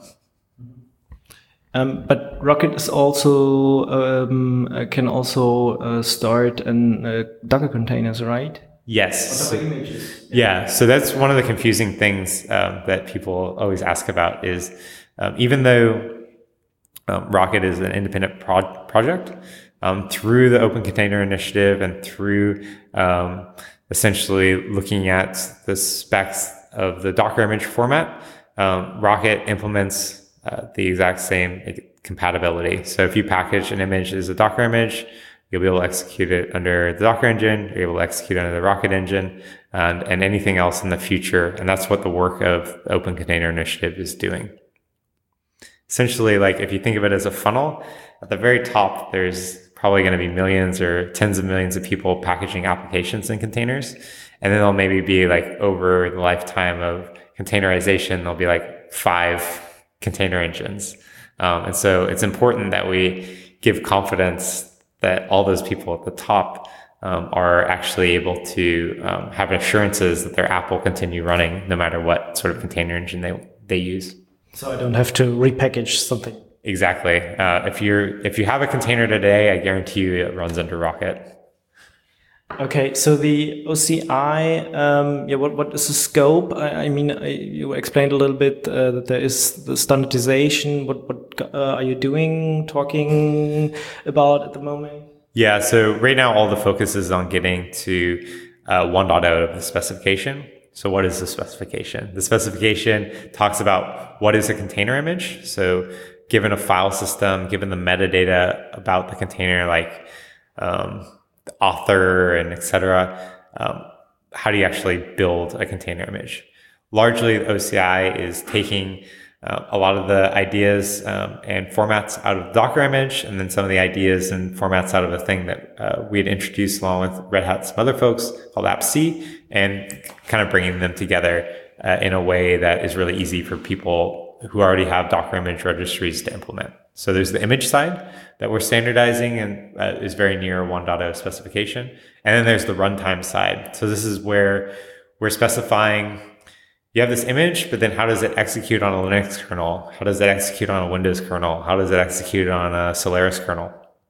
Um, but Rocket is also um, uh, can also uh, start in uh, Docker containers, right? yes. Docker images. Yeah, so that's one of the confusing things um, that people always ask about is um, even though um, Rocket is an independent pro- project, um, through the Open Container Initiative and through um, essentially looking at the specs of the Docker image format, um, Rocket implements uh, the exact same compatibility. So if you package an image as a Docker image, you'll be able to execute it under the Docker engine, you're able to execute under the Rocket engine, and, and anything else in the future. And that's what the work of the Open Container Initiative is doing. Essentially, like if you think of it as a funnel, at the very top, there's probably going to be millions or tens of millions of people packaging applications in containers. And then there'll maybe be like over the lifetime of containerization, there'll be like five container engines. Um, and so it's important that we give confidence that all those people at the top um, are actually able to um, have assurances that their app will continue running no matter what sort of container engine they, they use. So I don't have to repackage something. Exactly. Uh, if you're if you have a container today, I guarantee you it runs under Rocket. Okay, so the O C I, um, yeah, what what is the scope? I, I mean, I, you explained a little bit uh, that there is the standardization. What what uh, are you doing, talking about at the moment? Yeah, so right now all the focus is on getting to uh, one point oh of the specification. So what is the specification? The specification talks about what is a container image. So given a file system, given the metadata about the container, like um, the author and et cetera, um, how do you actually build a container image? Largely, the O C I is taking uh, a lot of the ideas um, and formats out of the Docker image, and then some of the ideas and formats out of a thing that uh, we had introduced along with Red Hat and some other folks called AppC, and kind of bringing them together uh, in a way that is really easy for people who already have Docker image registries to implement. So there's the image side that we're standardizing and uh, is very near one point oh specification. And then there's the runtime side. So this is where we're specifying, you have this image, but then how does it execute on a Linux kernel? How does it execute on a Windows kernel? How does it execute on a Solaris kernel?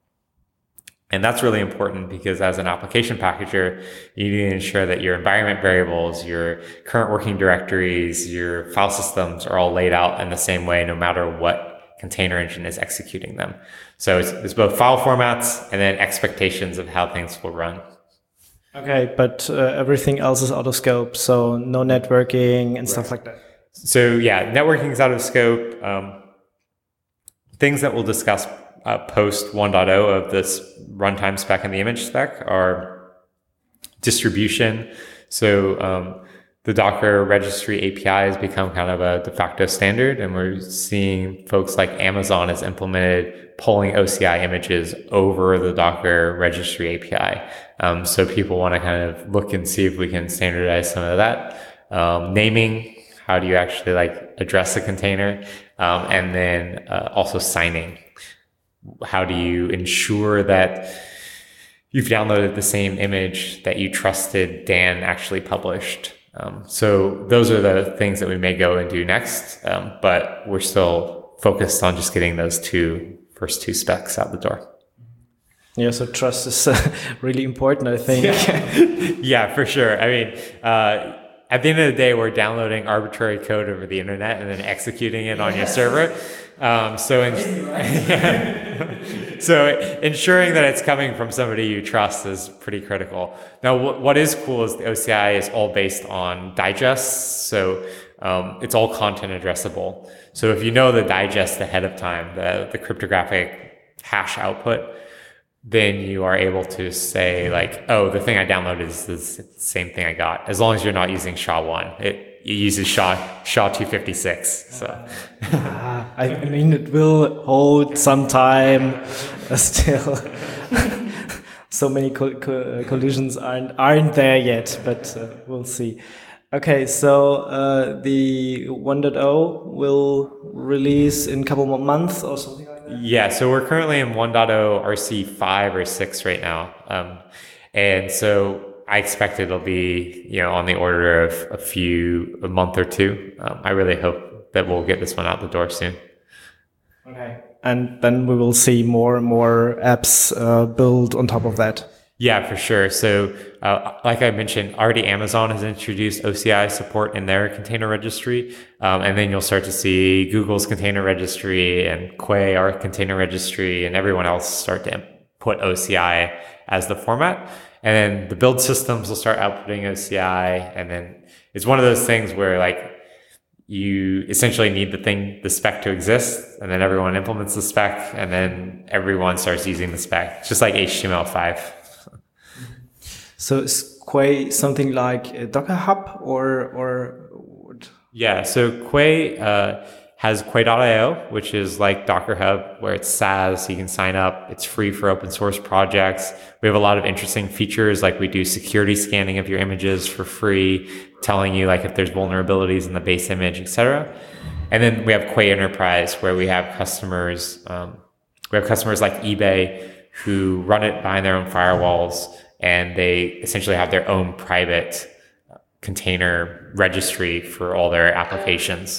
And that's really important because as an application packager, you need to ensure that your environment variables, your current working directories, your file systems are all laid out in the same way, no matter what container engine is executing them. So it's, it's both file formats and then expectations of how things will run. Okay, but uh, everything else is out of scope, so no networking and right. stuff like that. So yeah, networking is out of scope. Um, things that we'll discuss uh, post one point oh of this runtime spec and the image spec are distribution. So um, the Docker registry A P I has become kind of a de facto standard, and we're seeing folks like Amazon has implemented pulling O C I images over the Docker registry A P I. Um, so people want to kind of look and see if we can standardize some of that. Um, naming, how do you actually like address a container? Um, and then uh, also signing. How do you ensure that you've downloaded the same image that you trusted Dan actually published? Um, so those are the things that we may go and do next, um, but we're still focused on just getting those two first two specs out the door. Yeah, so trust is uh, really important, I think. Yeah, yeah, for sure. I mean, uh, at the end of the day, we're downloading arbitrary code over the internet and then executing it on your server. Um, so, in, so ensuring that it's coming from somebody you trust is pretty critical. Now, what, what is cool is the O C I is all based on digests. So um, it's all content addressable. So if you know the digest ahead of time, the, the cryptographic hash output, then you are able to say like, oh, the thing I downloaded is the same thing I got, as long as you're not using S H A one. It, it uses S H A, S H A two fifty-six. So, uh, I mean, it will hold some time uh, still. So many co co collisions aren't aren't there yet, but uh, we'll see. Okay, so uh, the one point oh will release in a couple more months or something like that? Yeah, so we're currently in one point oh R C five or six right now. Um, and so I expect it'll be, you know, on the order of a few, a month or two. Um, I really hope that we'll get this one out the door soon. Okay. And then we will see more and more apps uh, built on top of that. Yeah, for sure. So, uh, like I mentioned, already Amazon has introduced O C I support in their container registry. Um, and then you'll start to see Google's container registry and Quay, our container registry, and everyone else start to put O C I as the format. And then the build systems will start outputting O C I. And then it's one of those things where like you essentially need the thing, the spec to exist. And then everyone implements the spec. And then everyone starts using the spec. It's just like H T M L five. So is Quay something like a Docker Hub or or what? Yeah, so Quay uh, has Quay dot io, which is like Docker Hub, where it's SaaS, so you can sign up. It's free for open source projects. We have a lot of interesting features, like we do security scanning of your images for free, telling you like if there's vulnerabilities in the base image, et cetera. And then we have Quay Enterprise, where we have customers. Um, we have customers like eBay who run it behind their own firewalls. And they essentially have their own private container registry for all their applications.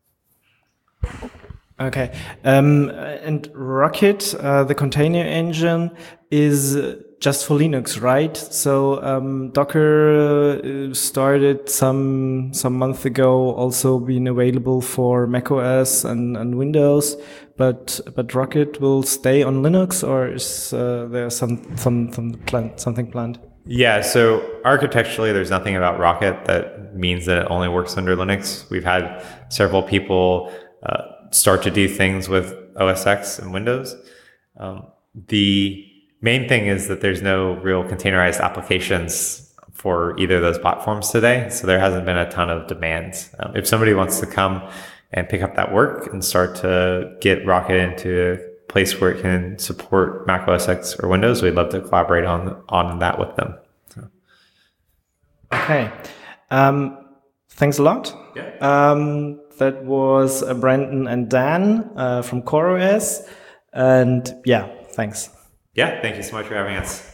Okay. Um, and Rocket, uh, the container engine, is just for Linux, right? So um, Docker uh, started some some month ago, also being available for macOS and, and Windows. But but Rocket will stay on Linux, or is uh, there some some some plan, something planned? Yeah, so architecturally, there's nothing about Rocket that means that it only works under Linux. We've had several people uh, start to do things with O S X and Windows. Um, the main thing is that there's no real containerized applications for either of those platforms today, so there hasn't been a ton of demand. Um, if somebody wants to come and pick up that work and start to get Rocket into a place where it can support Mac O S X or Windows, we'd love to collaborate on on that with them. So. Okay. Um, thanks a lot. Yeah. Um, that was uh, Brandon and Dan uh, from CoreOS. And yeah, thanks. Yeah, thank you so much for having us.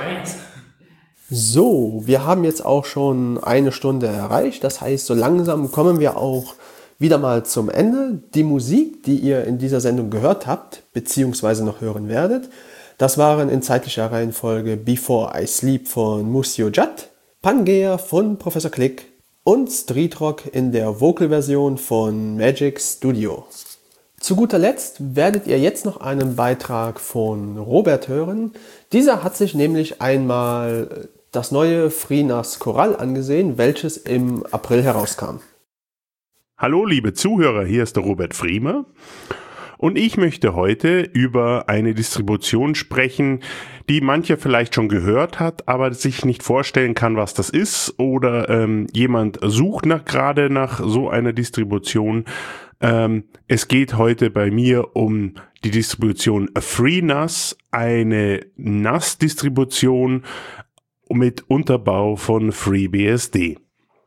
So, wir haben jetzt auch schon eine Stunde erreicht. Das heißt, so langsam kommen wir auch wieder mal zum Ende. Die Musik, die ihr in dieser Sendung gehört habt, beziehungsweise noch hören werdet, das waren in zeitlicher Reihenfolge Before I Sleep von Musio Jat, Pangea von Professor Click und Street Rock in der Vocal-Version von Magic Studio. Zu guter Letzt werdet ihr jetzt noch einen Beitrag von Robert hören. Dieser hat sich nämlich einmal das neue FreeNAS Coral angesehen, welches im April herauskam. Hallo liebe Zuhörer, hier ist der Robert Friemer und ich möchte heute über eine Distribution sprechen, die mancher vielleicht schon gehört hat, aber sich nicht vorstellen kann, was das ist, oder ähm, jemand sucht nach, gerade nach so einer Distribution. Ähm, es geht heute bei mir um die Distribution FreeNAS, eine N A S-Distribution mit Unterbau von FreeBSD.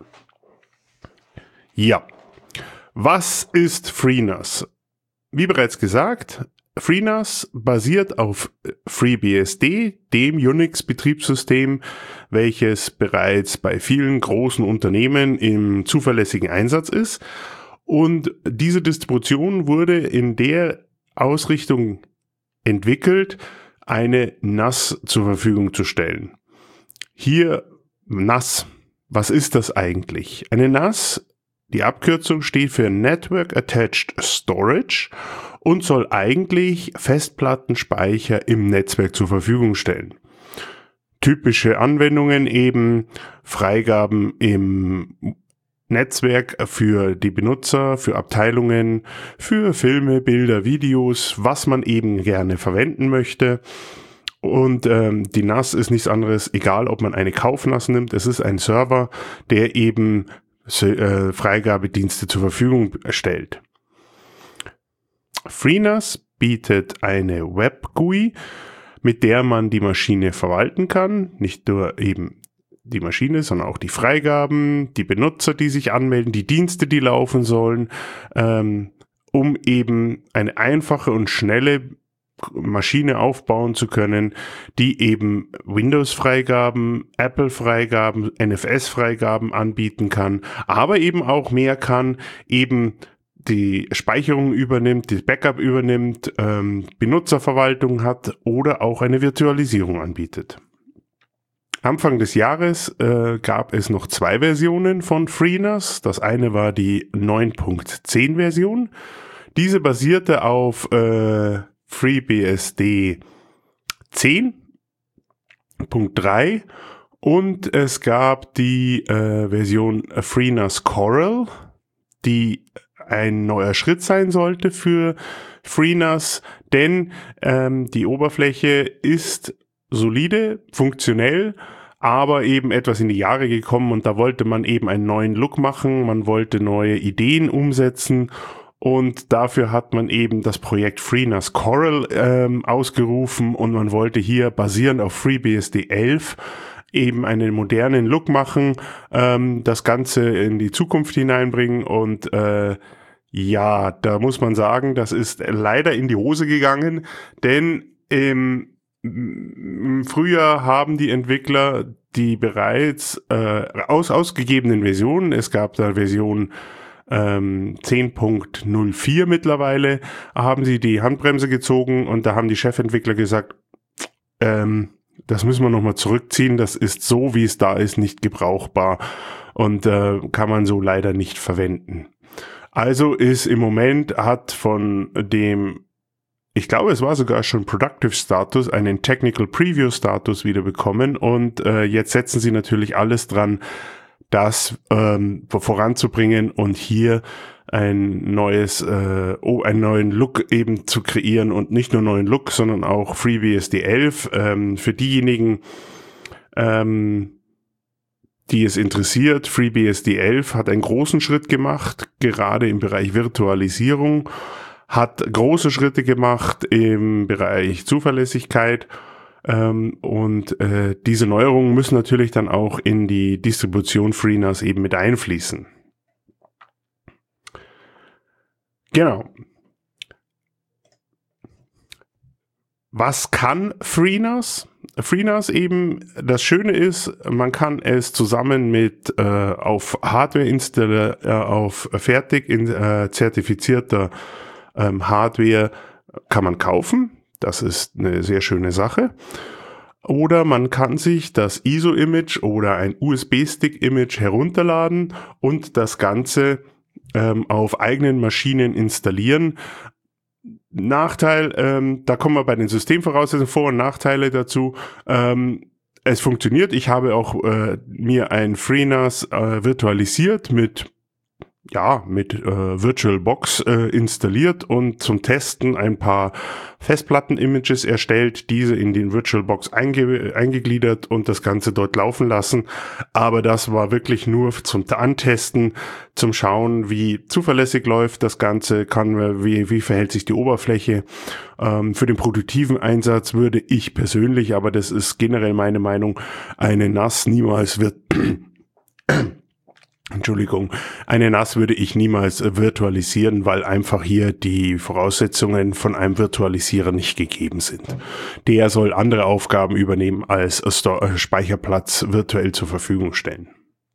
Ja. Was ist FreeNAS? Wie bereits gesagt, FreeNAS basiert auf FreeBSD, dem Unix-Betriebssystem, welches bereits bei vielen großen Unternehmen im zuverlässigen Einsatz ist. Und diese Distribution wurde in der Ausrichtung entwickelt, eine N A S zur Verfügung zu stellen. Hier N A S. Was ist das eigentlich? Eine N A S, die Abkürzung steht für Network Attached Storage und soll eigentlich Festplattenspeicher im Netzwerk zur Verfügung stellen. Typische Anwendungen eben Freigaben im Netzwerk für die Benutzer, für Abteilungen, für Filme, Bilder, Videos, was man eben gerne verwenden möchte. Und ähm, die N A S ist nichts anderes, egal ob man eine Kauf-N A S nimmt, es ist ein Server, der eben äh, Freigabedienste zur Verfügung stellt. FreeNAS bietet eine Web-G U I, mit der man die Maschine verwalten kann, nicht nur eben die Maschine, sondern auch die Freigaben, die Benutzer, die sich anmelden, die Dienste, die laufen sollen, ähm, um eben eine einfache und schnelle Maschine aufbauen zu können, die eben Windows-Freigaben, Apple-Freigaben, N F S-Freigaben anbieten kann, aber eben auch mehr kann, eben die Speicherung übernimmt, die Backup übernimmt, ähm, Benutzerverwaltung hat oder auch eine Virtualisierung anbietet. Anfang des Jahres äh, gab es noch zwei Versionen von FreeNAS. Das eine war die neun Punkt zehn Version. Diese basierte auf äh, FreeBSD zehn Punkt drei und es gab die äh, Version FreeNAS Coral, die ein neuer Schritt sein sollte für FreeNAS, denn ähm, die Oberfläche ist solide, funktionell, aber eben etwas in die Jahre gekommen und da wollte man eben einen neuen Look machen, man wollte neue Ideen umsetzen und dafür hat man eben das Projekt FreeNAS Coral ähm, ausgerufen und man wollte hier basierend auf FreeBSD elf eben einen modernen Look machen, ähm, das Ganze in die Zukunft hineinbringen und äh, ja, da muss man sagen, das ist leider in die Hose gegangen, denn im, im Frühjahr haben die Entwickler die bereits äh, aus ausgegebenen Versionen, es gab da Version ähm, zehn Punkt null vier mittlerweile, haben sie die Handbremse gezogen und da haben die Chefentwickler gesagt, ähm, das müssen wir nochmal zurückziehen, das ist so, wie es da ist, nicht gebrauchbar und äh, kann man so leider nicht verwenden. Also ist im Moment, hat von dem, ich glaube es war sogar schon Productive Status, einen Technical Preview Status wieder bekommen und äh, jetzt setzen sie natürlich alles dran, das ähm, voranzubringen und hier ein neues, äh, oh, einen neuen Look eben zu kreieren und nicht nur neuen Look, sondern auch FreeBSD elf ähm, für diejenigen, ähm, die es interessiert. FreeBSD elf hat einen großen Schritt gemacht, gerade im Bereich Virtualisierung, hat große Schritte gemacht im Bereich Zuverlässigkeit ähm, und äh, diese Neuerungen müssen natürlich dann auch in die Distribution FreeNAS eben mit einfließen. Genau. Was kann FreeNAS? FreeNAS eben, das Schöne ist, man kann es zusammen mit äh, auf Hardware installiert, äh, auf fertig in, äh, zertifizierter ähm, Hardware kann man kaufen. Das ist eine sehr schöne Sache. Oder man kann sich das I S O-Image oder ein U S B-Stick-Image herunterladen und das Ganze ähm, auf eigenen Maschinen installieren. Nachteil, ähm, da kommen wir bei den Systemvoraussetzungen, Vor- und Nachteile dazu. Ähm, es funktioniert. Ich habe auch äh, mir ein FreeNAS äh, virtualisiert mit ja mit äh, VirtualBox äh, installiert und zum Testen ein paar Festplatten-Images erstellt, diese in den VirtualBox einge eingegliedert und das Ganze dort laufen lassen. Aber das war wirklich nur zum Antesten, zum Schauen, wie zuverlässig läuft das Ganze, kann wie wie verhält sich die Oberfläche. Ähm, für den produktiven Einsatz würde ich persönlich, aber das ist generell meine Meinung, eine N A S niemals wird Entschuldigung, eine N A S würde ich niemals virtualisieren, weil einfach hier die Voraussetzungen von einem Virtualisierer nicht gegeben sind. Der soll andere Aufgaben übernehmen als Speicherplatz virtuell zur Verfügung stellen.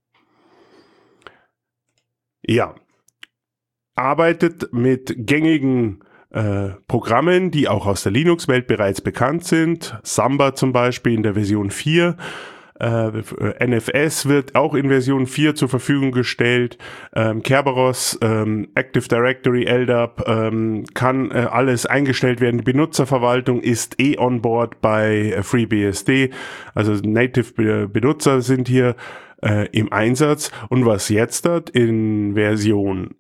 Ja, arbeitet mit gängigen äh, Programmen, die auch aus der Linux-Welt bereits bekannt sind. Samba zum Beispiel in der Version vier. Uh, N F S wird auch in Version vier zur Verfügung gestellt. Ähm, Kerberos, ähm, Active Directory, L D A P, ähm, kann äh, alles eingestellt werden. Die Benutzerverwaltung ist eh on board bei äh, FreeBSD. Also Native-Benutzer sind hier äh, im Einsatz. Und was jetzt hat in Version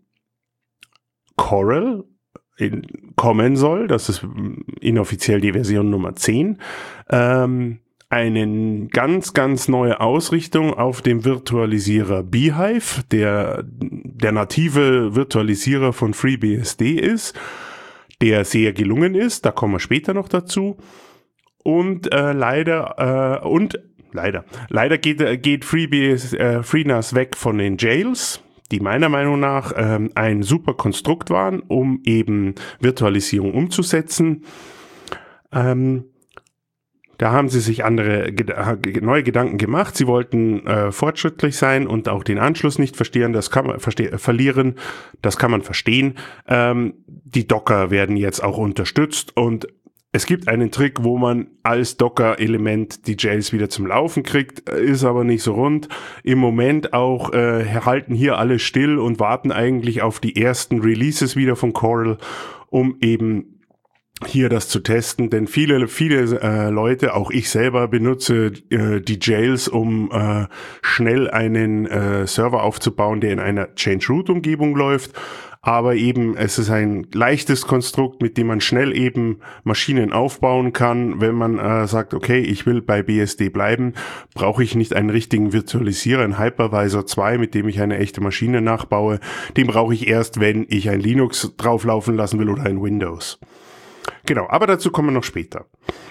Coral in, kommen soll, das ist inoffiziell die Version Nummer zehn, ähm, eine ganz, ganz neue Ausrichtung auf dem Virtualisierer Beehive, der der native Virtualisierer von FreeBSD ist, der sehr gelungen ist, da kommen wir später noch dazu. Und äh, leider, äh, und leider, leider geht, geht FreeBSD, äh, FreeNAS weg von den Jails, die meiner Meinung nach ähm, ein super Konstrukt waren, um eben Virtualisierung umzusetzen. Ähm, Da haben sie sich andere, neue Gedanken gemacht. Sie wollten äh, fortschrittlich sein und auch den Anschluss nicht verstehen. Das kann man verste- verlieren. Das kann man verstehen. Ähm, die Docker werden jetzt auch unterstützt und es gibt einen Trick, wo man als Docker-Element die Jails wieder zum Laufen kriegt, ist aber nicht so rund. Im Moment auch äh, halten hier alle still und warten eigentlich auf die ersten Releases wieder von Coral, um eben hier das zu testen, denn viele, viele äh, Leute, auch ich selber, benutze äh, die Jails, um äh, schnell einen äh, Server aufzubauen, der in einer Change-Root-Umgebung läuft. Aber eben, es ist ein leichtes Konstrukt, mit dem man schnell eben Maschinen aufbauen kann. Wenn man äh, sagt, okay, ich will bei B S D bleiben, brauche ich nicht einen richtigen Virtualisierer, einen Hypervisor zwei, mit dem ich eine echte Maschine nachbaue. Den brauche ich erst, wenn ich ein Linux drauflaufen lassen will oder ein Windows. Genau, aber dazu kommen wir noch später.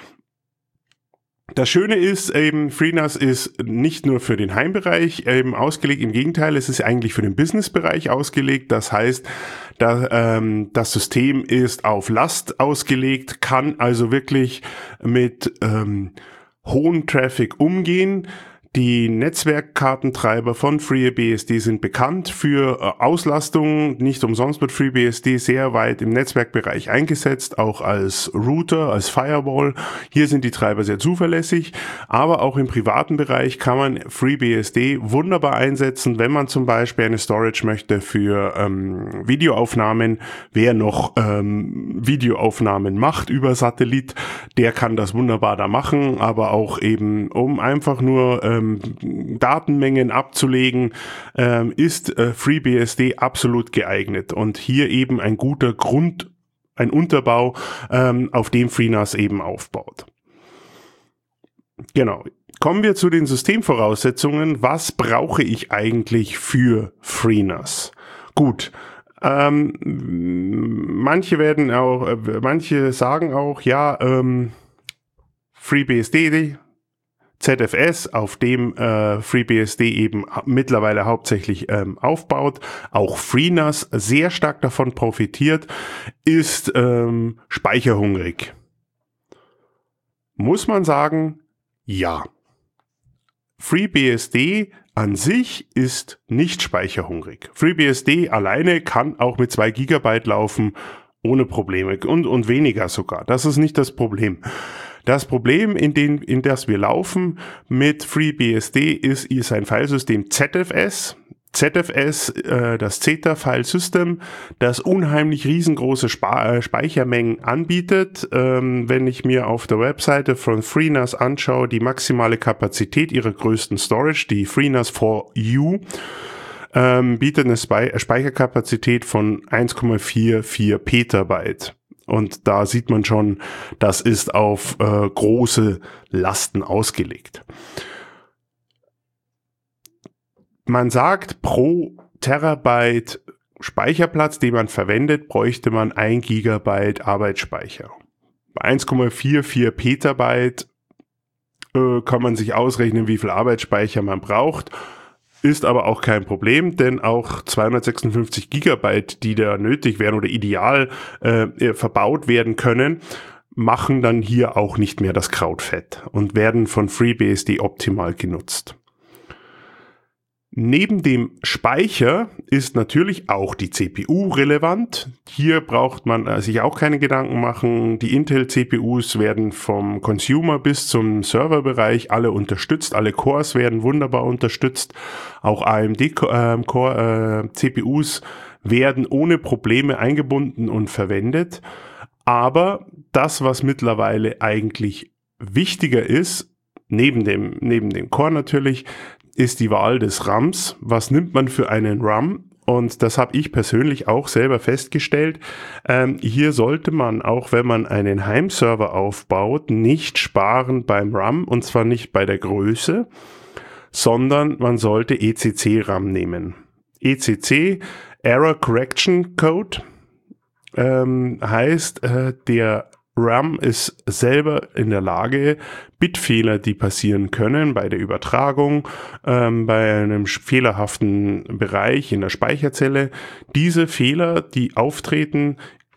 Das Schöne ist eben, FreeNAS ist nicht nur für den Heimbereich eben ausgelegt, im Gegenteil, es ist eigentlich für den Businessbereich ausgelegt. Das heißt, da, ähm, das System ist auf Last ausgelegt, kann also wirklich mit ähm, hohem Traffic umgehen. Die Netzwerkkartentreiber von FreeBSD sind bekannt für äh, Auslastung. Nicht umsonst wird FreeBSD sehr weit im Netzwerkbereich eingesetzt, auch als Router, als Firewall. Hier sind die Treiber sehr zuverlässig, aber auch im privaten Bereich kann man FreeBSD wunderbar einsetzen, wenn man zum Beispiel eine Storage möchte für ähm, Videoaufnahmen. Wer noch ähm, Videoaufnahmen macht über Satellit, der kann das wunderbar da machen, aber auch eben, um einfach nur ähm, Datenmengen abzulegen, ähm, ist äh, FreeBSD absolut geeignet und hier eben ein guter Grund, ein Unterbau, ähm, auf dem FreeNAS eben aufbaut. Genau. Kommen wir zu den Systemvoraussetzungen. Was brauche ich eigentlich für FreeNAS? Gut. Ähm, manche werden auch, äh, manche sagen auch, ja, ähm, FreeBSD, Z F S, auf dem äh, FreeBSD eben mittlerweile hauptsächlich ähm, aufbaut, auch FreeNAS sehr stark davon profitiert, ist ähm, speicherhungrig. Muss man sagen, ja. FreeBSD an sich ist nicht speicherhungrig. FreeBSD alleine kann auch mit zwei Gigabyte laufen, ohne Probleme und, und weniger sogar. Das ist nicht das Problem. Das Problem, in, den, in das wir laufen mit FreeBSD, ist, ist ein Filesystem Z F S. Z F S, äh, das Zeta File System, das unheimlich riesengroße Spa- äh, Speichermengen anbietet. Ähm, wenn ich mir auf der Webseite von FreeNAS anschaue, die maximale Kapazität ihrer größten Storage, die FreeNAS for You, ähm, bietet eine Spe- Speicherkapazität von eins Komma vierundvierzig Petabyte. Und da sieht man schon, das ist auf äh, große Lasten ausgelegt. Man sagt, pro Terabyte Speicherplatz, den man verwendet, bräuchte man ein Gigabyte Arbeitsspeicher. Bei eins Komma vierundvierzig Petabyte äh, kann man sich ausrechnen, wie viel Arbeitsspeicher man braucht. Ist aber auch kein Problem, denn auch zweihundertsechsundfünfzig Gigabyte, die da nötig wären oder ideal äh, verbaut werden können, machen dann hier auch nicht mehr das Krautfett und werden von FreeBSD optimal genutzt. Neben dem Speicher ist natürlich auch die C P U relevant. Hier braucht man sich auch keine Gedanken machen. Die Intel-C P Us werden vom Consumer bis zum Serverbereich alle unterstützt. Alle Cores werden wunderbar unterstützt. Auch A M D-Core-C P Us werden ohne Probleme eingebunden und verwendet. Aber das, was mittlerweile eigentlich wichtiger ist, neben dem, neben dem Core natürlich, ist die Wahl des RAMs. Was nimmt man für einen RAM? Und das habe ich persönlich auch selber festgestellt. Ähm, hier sollte man, auch wenn man einen Heimserver aufbaut, nicht sparen beim RAM, und zwar nicht bei der Größe, sondern man sollte E C C-RAM nehmen. E C C, Error Correction Code, ähm, heißt, äh, der RAM ist selber in der Lage, Bitfehler, die passieren können bei der Übertragung, ähm, bei einem fehlerhaften Bereich in der Speicherzelle, diese Fehler, die auftreten,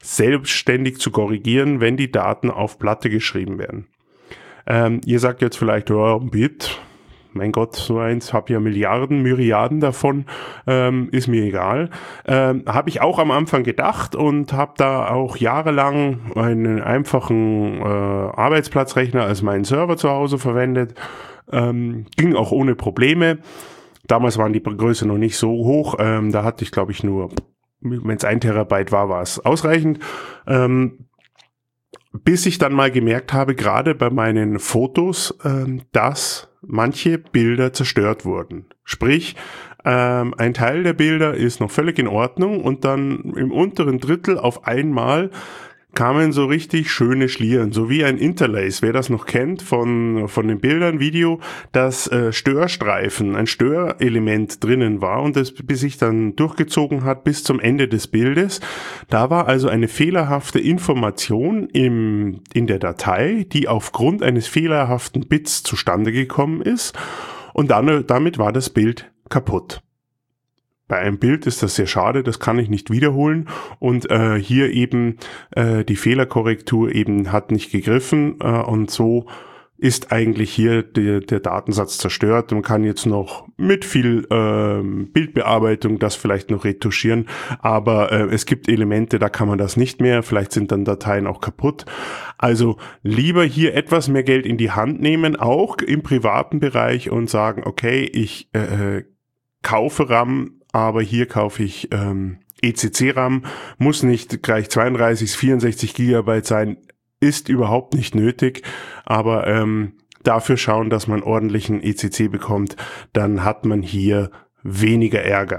selbstständig zu korrigieren, wenn die Daten auf Platte geschrieben werden. Ähm, ihr sagt jetzt vielleicht, oh, Bit, mein Gott, so eins, habe ja Milliarden, Myriaden davon, ähm, ist mir egal. Ähm, habe ich auch am Anfang gedacht und habe da auch jahrelang einen einfachen äh, Arbeitsplatzrechner als meinen Server zu Hause verwendet. Ähm, ging auch ohne Probleme. Damals waren die Größe noch nicht so hoch. Ähm, da hatte ich, glaube ich, nur, wenn es ein Terabyte war, war es ausreichend. Ähm, bis ich dann mal gemerkt habe, gerade bei meinen Fotos, ähm, dass manche Bilder zerstört wurden. Sprich, ähm, ein Teil der Bilder ist noch völlig in Ordnung und dann im unteren Drittel auf einmal kamen so richtig schöne Schlieren, so wie ein Interlace, wer das noch kennt von von den Bildern, Video, dass äh, Störstreifen, ein Störelement drinnen war und das bis sich dann durchgezogen hat bis zum Ende des Bildes. Da war also eine fehlerhafte Information im in der Datei, die aufgrund eines fehlerhaften Bits zustande gekommen ist und dann damit war das Bild kaputt. Bei einem Bild ist das sehr schade, das kann ich nicht wiederholen und äh, hier eben äh, die Fehlerkorrektur eben hat nicht gegriffen äh, und so ist eigentlich hier der, der Datensatz zerstört. Man kann jetzt noch mit viel äh, Bildbearbeitung das vielleicht noch retuschieren, aber äh, es gibt Elemente, da kann man das nicht mehr, vielleicht sind dann Dateien auch kaputt. Also lieber hier etwas mehr Geld in die Hand nehmen, auch im privaten Bereich und sagen, okay, ich äh, kaufe RAM, aber hier kaufe ich ähm, E C C-RAM, muss nicht gleich zweiunddreißig, vierundsechzig Gigabyte sein, ist überhaupt nicht nötig, aber ähm, dafür schauen, dass man ordentlichen E C C bekommt, dann hat man hier weniger Ärger.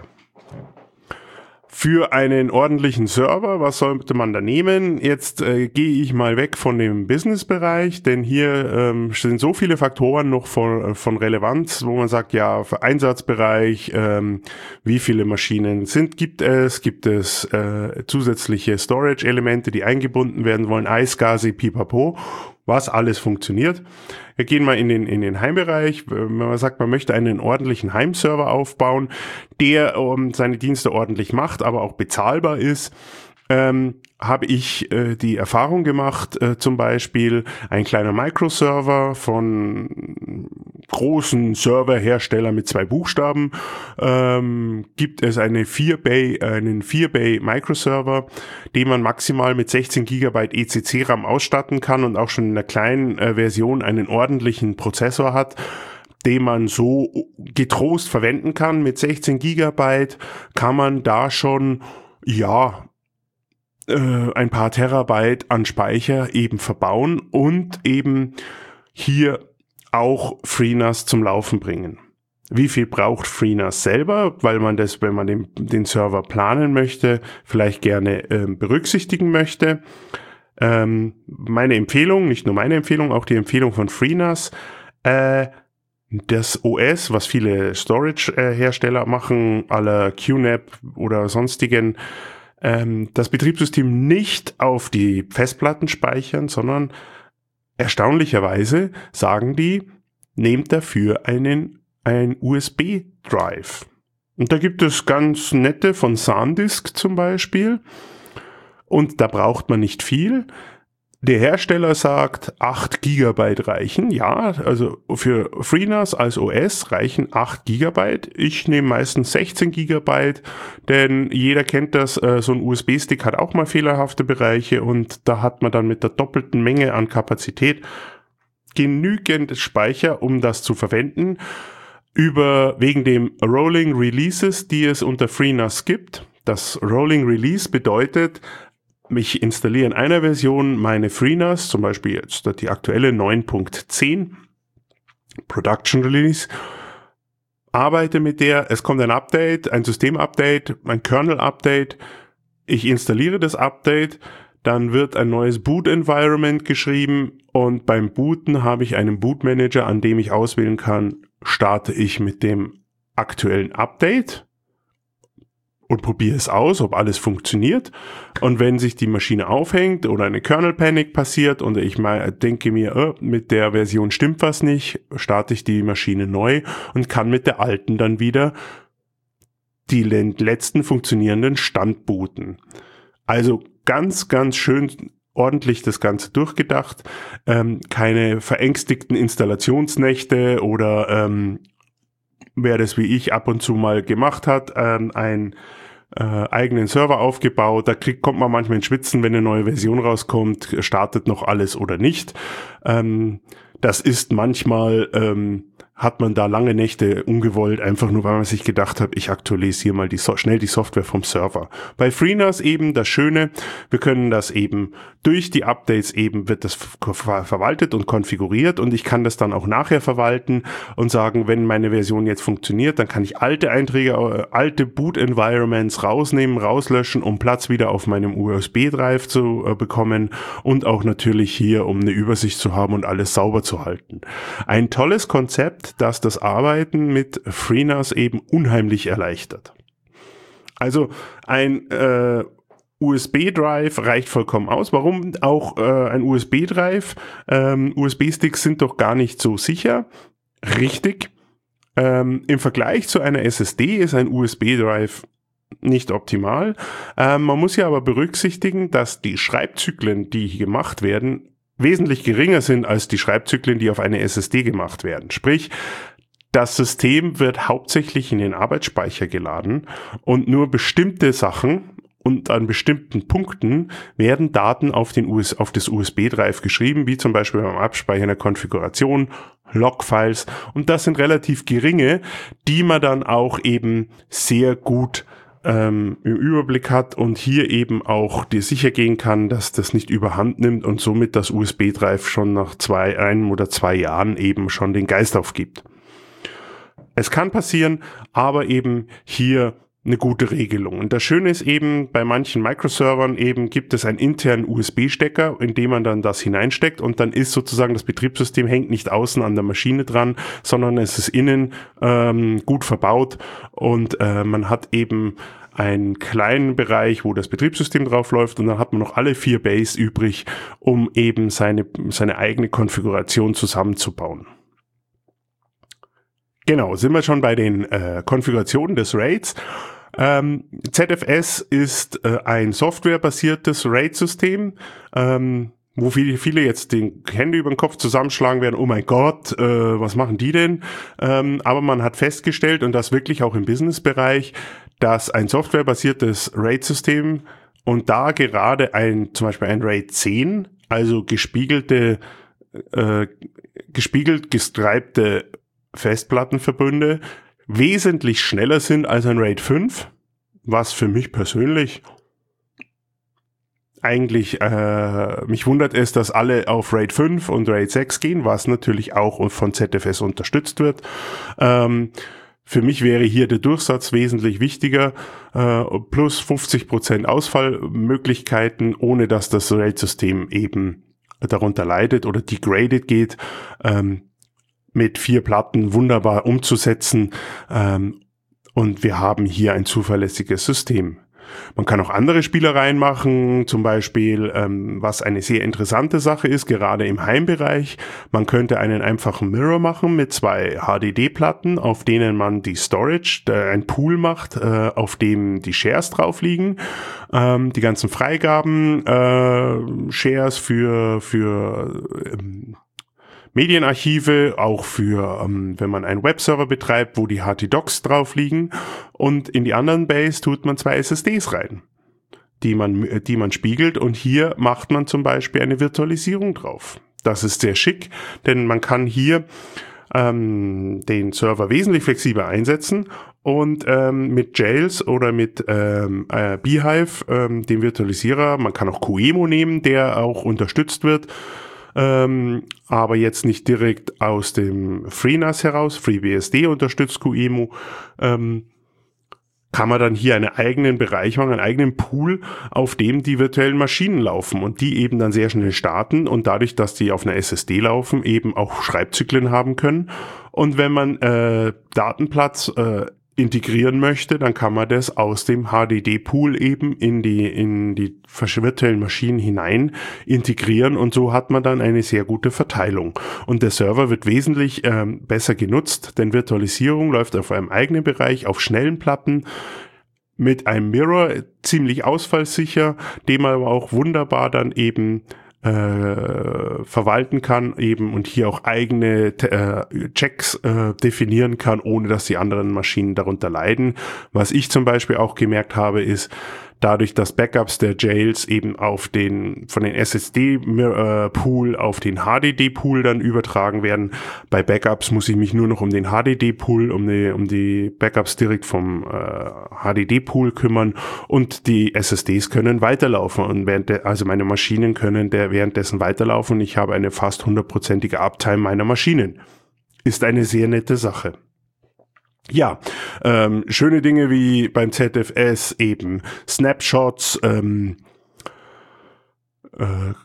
Für einen ordentlichen Server, was sollte man da nehmen? Jetzt äh, gehe ich mal weg von dem Business-Bereich, denn hier ähm, sind so viele Faktoren noch von, von Relevanz, wo man sagt, ja, für Einsatzbereich, ähm, wie viele Maschinen sind, gibt es, gibt es äh, zusätzliche Storage-Elemente, die eingebunden werden wollen, iSCSI, Pipapo, was alles funktioniert. Wir gehen mal in den, in den Heimbereich. Wenn man sagt, man möchte einen ordentlichen Heimserver aufbauen, der um, seine Dienste ordentlich macht, aber auch bezahlbar ist, ähm, habe ich äh, die Erfahrung gemacht, äh, zum Beispiel ein kleiner Microserver von großen Serverhersteller mit zwei Buchstaben, ähm, gibt es eine vier Bay, einen vier Bay Microserver, den man maximal mit sechzehn Gigabyte E C C RAM ausstatten kann und auch schon in einer kleinen äh, Version einen ordentlichen Prozessor hat, den man so getrost verwenden kann. Mit sechzehn Gigabyte kann man da schon, ja, ein paar Terabyte an Speicher eben verbauen und eben hier auch FreeNAS zum Laufen bringen. Wie viel braucht FreeNAS selber, weil man das, wenn man den, den Server planen möchte, vielleicht gerne äh, berücksichtigen möchte. Ähm, meine Empfehlung, nicht nur meine Empfehlung, auch die Empfehlung von FreeNAS, äh, das O S, was viele Storage-Hersteller äh, machen, à la Q N A P oder sonstigen, das Betriebssystem nicht auf die Festplatten speichern, sondern erstaunlicherweise sagen die, nehmt dafür einen ein U S B-Drive. Und da gibt es ganz nette von SanDisk zum Beispiel. Und da braucht man nicht viel. Der Hersteller sagt, acht Gigabyte reichen. Ja, also für FreeNAS als O S reichen acht Gigabyte. Ich nehme meistens sechzehn Gigabyte, denn jeder kennt das, äh, so ein U S B-Stick hat auch mal fehlerhafte Bereiche und da hat man dann mit der doppelten Menge an Kapazität genügend Speicher, um das zu verwenden. Über, wegen dem Rolling Releases, die es unter FreeNAS gibt. Das Rolling Release bedeutet, ich installiere in einer Version meine FreeNAS, zum Beispiel jetzt die aktuelle neun Punkt zehn Production Release, arbeite mit der, es kommt ein Update, ein System-Update, ein Kernel-Update, ich installiere das Update, dann wird ein neues Boot-Environment geschrieben und beim Booten habe ich einen Boot-Manager, an dem ich auswählen kann, starte ich mit dem aktuellen Update und probiere es aus, ob alles funktioniert. Und wenn sich die Maschine aufhängt oder eine Kernel-Panic passiert und ich mal denke mir, oh, mit der Version stimmt was nicht, starte ich die Maschine neu und kann mit der alten dann wieder die letzten funktionierenden Stand booten. Also ganz, ganz schön ordentlich das Ganze durchgedacht, ähm, keine verängstigten Installationsnächte oder ähm, wer das wie ich ab und zu mal gemacht hat, ähm, ein äh, eigenen Server aufgebaut, da kriegt, kommt man manchmal in Schwitzen, wenn eine neue Version rauskommt, startet noch alles oder nicht. Ähm, das ist manchmal, ähm, hat man da lange Nächte ungewollt, einfach nur, weil man sich gedacht hat, ich aktualisiere mal die so- schnell die Software vom Server. Bei FreeNAS eben das Schöne, wir können das eben durch die Updates eben wird das ver- verwaltet und konfiguriert und ich kann das dann auch nachher verwalten und sagen, wenn meine Version jetzt funktioniert, dann kann ich alte Einträge, äh, alte Boot-Environments rausnehmen, rauslöschen, um Platz wieder auf meinem U S B-Drive zu äh, bekommen und auch natürlich hier, um eine Übersicht zu haben und alles sauber zu halten. Ein tolles Konzept, dass das Arbeiten mit FreeNAS eben unheimlich erleichtert. Also ein äh, U S B-Drive reicht vollkommen aus. Warum auch äh, ein U S B-Drive? Ähm, U S B-Sticks sind doch gar nicht so sicher. Richtig. Ähm, im Vergleich zu einer S S D ist ein U S B-Drive nicht optimal. Ähm, man muss ja aber berücksichtigen, dass die Schreibzyklen, die hier gemacht werden, wesentlich geringer sind als die Schreibzyklen, die auf eine S S D gemacht werden. Sprich, das System wird hauptsächlich in den Arbeitsspeicher geladen und nur bestimmte Sachen und an bestimmten Punkten werden Daten auf, den U S, auf das U S B-Drive geschrieben, wie zum Beispiel beim Abspeichern der Konfiguration, Logfiles, und das sind relativ geringe, die man dann auch eben sehr gut ähm, im Überblick hat und hier eben auch dir sicher gehen kann, dass das nicht überhand nimmt und somit das U S B-Drive schon nach zwei, einem oder zwei Jahren eben schon den Geist aufgibt. Es kann passieren, aber eben hier eine gute Regelung. Und das Schöne ist eben, bei manchen Microservern eben gibt es einen internen U S B-Stecker, in dem man dann das hineinsteckt und dann ist sozusagen das Betriebssystem hängt nicht außen an der Maschine dran, sondern es ist innen ähm, gut verbaut und äh, man hat eben einen kleinen Bereich, wo das Betriebssystem drauf läuft und dann hat man noch alle vier Bays übrig, um eben seine, seine eigene Konfiguration zusammenzubauen. Genau, sind wir schon bei den äh, Konfigurationen des RAIDs. Ähm, Z F S ist äh, ein softwarebasiertes RAID-System, ähm, wo viele, viele jetzt die Hände über den Kopf zusammenschlagen werden, oh mein Gott, äh, was machen die denn? Ähm, aber man hat festgestellt, und das wirklich auch im Business-Bereich, dass ein softwarebasiertes RAID-System und da gerade ein, zum Beispiel ein RAID zehn, also gespiegelte, äh, gespiegelt gestreibte Festplattenverbünde wesentlich schneller sind als ein RAID fünf, was für mich persönlich eigentlich, äh, mich wundert es, dass alle auf RAID fünf und RAID sechs gehen, was natürlich auch von Z F S unterstützt wird. Ähm, für mich wäre hier der Durchsatz wesentlich wichtiger, äh, plus fünfzig Prozent Ausfallmöglichkeiten, ohne dass das RAID-System eben darunter leidet oder degraded geht. Ähm, mit vier Platten wunderbar umzusetzen ähm, und wir haben hier ein zuverlässiges System. Man kann auch andere Spielereien machen, zum Beispiel, ähm, was eine sehr interessante Sache ist, gerade im Heimbereich. Man könnte einen einfachen Mirror machen mit zwei H D D-Platten, auf denen man die Storage, äh, ein Pool macht, äh, auf dem die Shares drauf liegen. Ähm, die ganzen Freigaben, äh, Shares für, für ähm, Medienarchive, auch für, ähm, wenn man einen Webserver betreibt, wo die H T-Docs drauf liegen, und in die anderen Bays tut man zwei S S Ds rein, die man, die man spiegelt, und hier macht man zum Beispiel eine Virtualisierung drauf. Das ist sehr schick, denn man kann hier ähm, den Server wesentlich flexibler einsetzen und ähm, mit Jails oder mit ähm, äh, Beehive, ähm, dem Virtualisierer, man kann auch QEMU nehmen, der auch unterstützt wird, Ähm, aber jetzt nicht direkt aus dem FreeNAS heraus. FreeBSD unterstützt QEMU. Ähm, kann man dann hier einen eigenen Bereich machen, einen eigenen Pool, auf dem die virtuellen Maschinen laufen und die eben dann sehr schnell starten und dadurch, dass die auf einer S S D laufen, eben auch Schreibzyklen haben können. Und wenn man äh, Datenplatz äh, integrieren möchte, dann kann man das aus dem H D D-Pool eben in die in die virtuellen Maschinen hinein integrieren und so hat man dann eine sehr gute Verteilung. Und der Server wird wesentlich ähm, besser genutzt, denn Virtualisierung läuft auf einem eigenen Bereich, auf schnellen Platten. mit einem Mirror, ziemlich ausfallsicher, den man aber auch wunderbar dann eben äh, verwalten kann eben und hier auch eigene äh, Checks äh, definieren kann, ohne dass die anderen Maschinen darunter leiden. Was ich zum Beispiel auch gemerkt habe, ist, dadurch, dass Backups der Jails eben auf den, von den S S D-Pool auf den H D D-Pool dann übertragen werden. Bei Backups muss ich mich nur noch um den H D D-Pool, um die, um die Backups direkt vom äh, H D D-Pool kümmern und die S S Ds können weiterlaufen und während der, also meine Maschinen können der währenddessen weiterlaufen und ich habe eine fast hundertprozentige Uptime meiner Maschinen. Ist eine sehr nette Sache. Ja, ähm, schöne Dinge wie beim Z F S eben Snapshots, ähm, äh,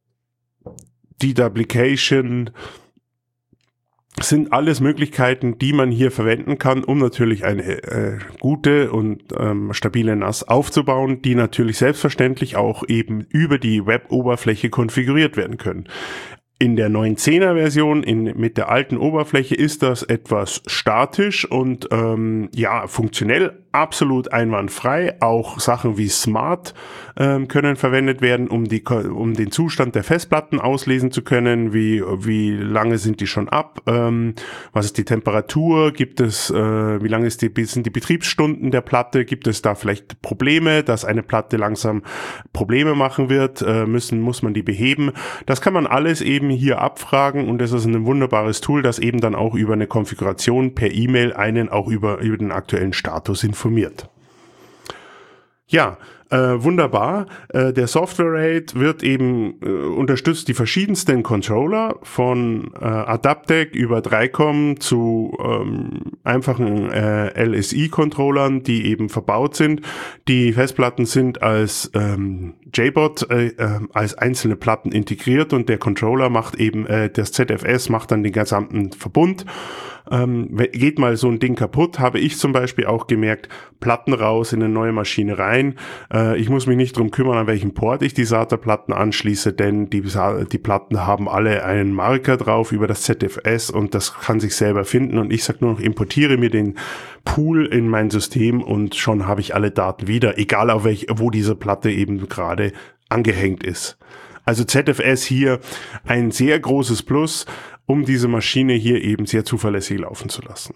Deduplication, sind alles Möglichkeiten, die man hier verwenden kann, um natürlich eine äh, gute und ähm, stabile N A S aufzubauen, die natürlich selbstverständlich auch eben über die Web-Oberfläche konfiguriert werden können. In der neun zehner Version in, mit der alten Oberfläche ist das etwas statisch und ähm, ja funktionell absolut einwandfrei. Auch Sachen wie Smart ähm, können verwendet werden, um die um den Zustand der Festplatten auslesen zu können. Wie wie lange sind die schon ab? Ähm, was ist die Temperatur? Gibt es äh, wie lange ist die sind die Betriebsstunden der Platte? Gibt es da vielleicht Probleme, dass eine Platte langsam Probleme machen wird? Äh, müssen muss man die beheben? Das kann man alles eben hier abfragen und das ist ein wunderbares Tool, das eben dann auch über eine Konfiguration per E-Mail einen auch über über den aktuellen Status informiert. Ja, äh, wunderbar. Äh, der Software Rate wird eben äh, unterstützt die verschiedensten Controller von äh, Adaptec über drei Punkt com zu ähm, einfachen äh, L S I-Controllern, die eben verbaut sind. Die Festplatten sind als ähm, J B O T äh, äh, als einzelne Platten integriert und der Controller macht eben, äh, das Z F S macht dann den gesamten Verbund. Ähm, geht mal so ein Ding kaputt, habe ich zum Beispiel auch gemerkt, Platten raus in eine neue Maschine rein. Äh, ich muss mich nicht drum kümmern, an welchen Port ich die SATA-Platten anschließe, denn die, die Platten haben alle einen Marker drauf über das Z F S und das kann sich selber finden und ich sage nur noch, importiere mir den Pool in mein System und schon habe ich alle Daten wieder, egal auf welch, wo diese Platte eben gerade angehängt ist. Also Z F S hier ein sehr großes Plus, um diese Maschine hier eben sehr zuverlässig laufen zu lassen.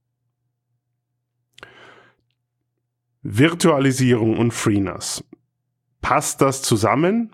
Virtualisierung und FreeNAS. Passt das zusammen?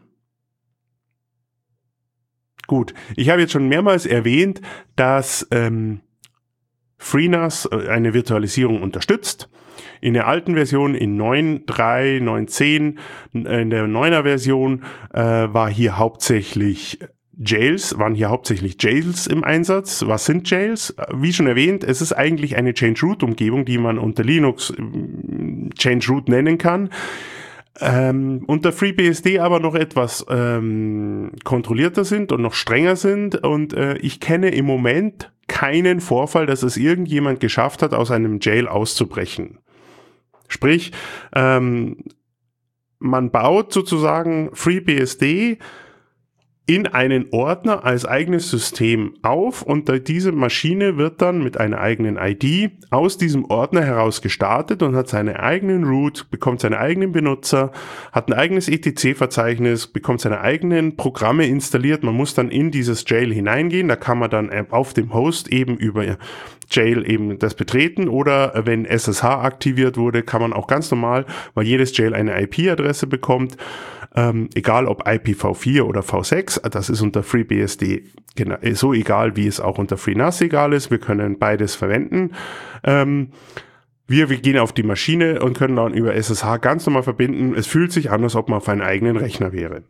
Gut, ich habe jetzt schon mehrmals erwähnt, dass ähm, FreeNAS eine Virtualisierung unterstützt. In der alten Version, in neun Punkt drei, neun Punkt zehn, in der neuner Version äh, war hier hauptsächlich Jails, waren hier hauptsächlich Jails im Einsatz. Was sind Jails? Wie schon erwähnt, es ist eigentlich eine Change-Root-Umgebung, die man unter Linux Change-Root nennen kann. Ähm, unter FreeBSD aber noch etwas ähm, kontrollierter sind und noch strenger sind. Und äh, ich kenne im Moment keinen Vorfall, dass es irgendjemand geschafft hat, aus einem Jail auszubrechen. Sprich, ähm, man baut sozusagen FreeBSD in einen Ordner als eigenes System auf und diese Maschine wird dann mit einer eigenen I D aus diesem Ordner heraus gestartet und hat seine eigenen Root, bekommt seine eigenen Benutzer, hat ein eigenes E T C-Verzeichnis, bekommt seine eigenen Programme installiert. Man muss dann in dieses Jail hineingehen, da kann man dann auf dem Host eben über Jail eben das betreten oder wenn S S H aktiviert wurde, kann man auch ganz normal, weil jedes Jail eine I P-Adresse bekommt, ähm, egal ob I P v vier oder v sechs, das ist unter FreeBSD genau, so egal, wie es auch unter FreeNAS egal ist, wir können beides verwenden. Ähm, wir, wir gehen auf die Maschine und können dann über S S H ganz normal verbinden. Es fühlt sich an, als ob man auf einem eigenen Rechner wäre.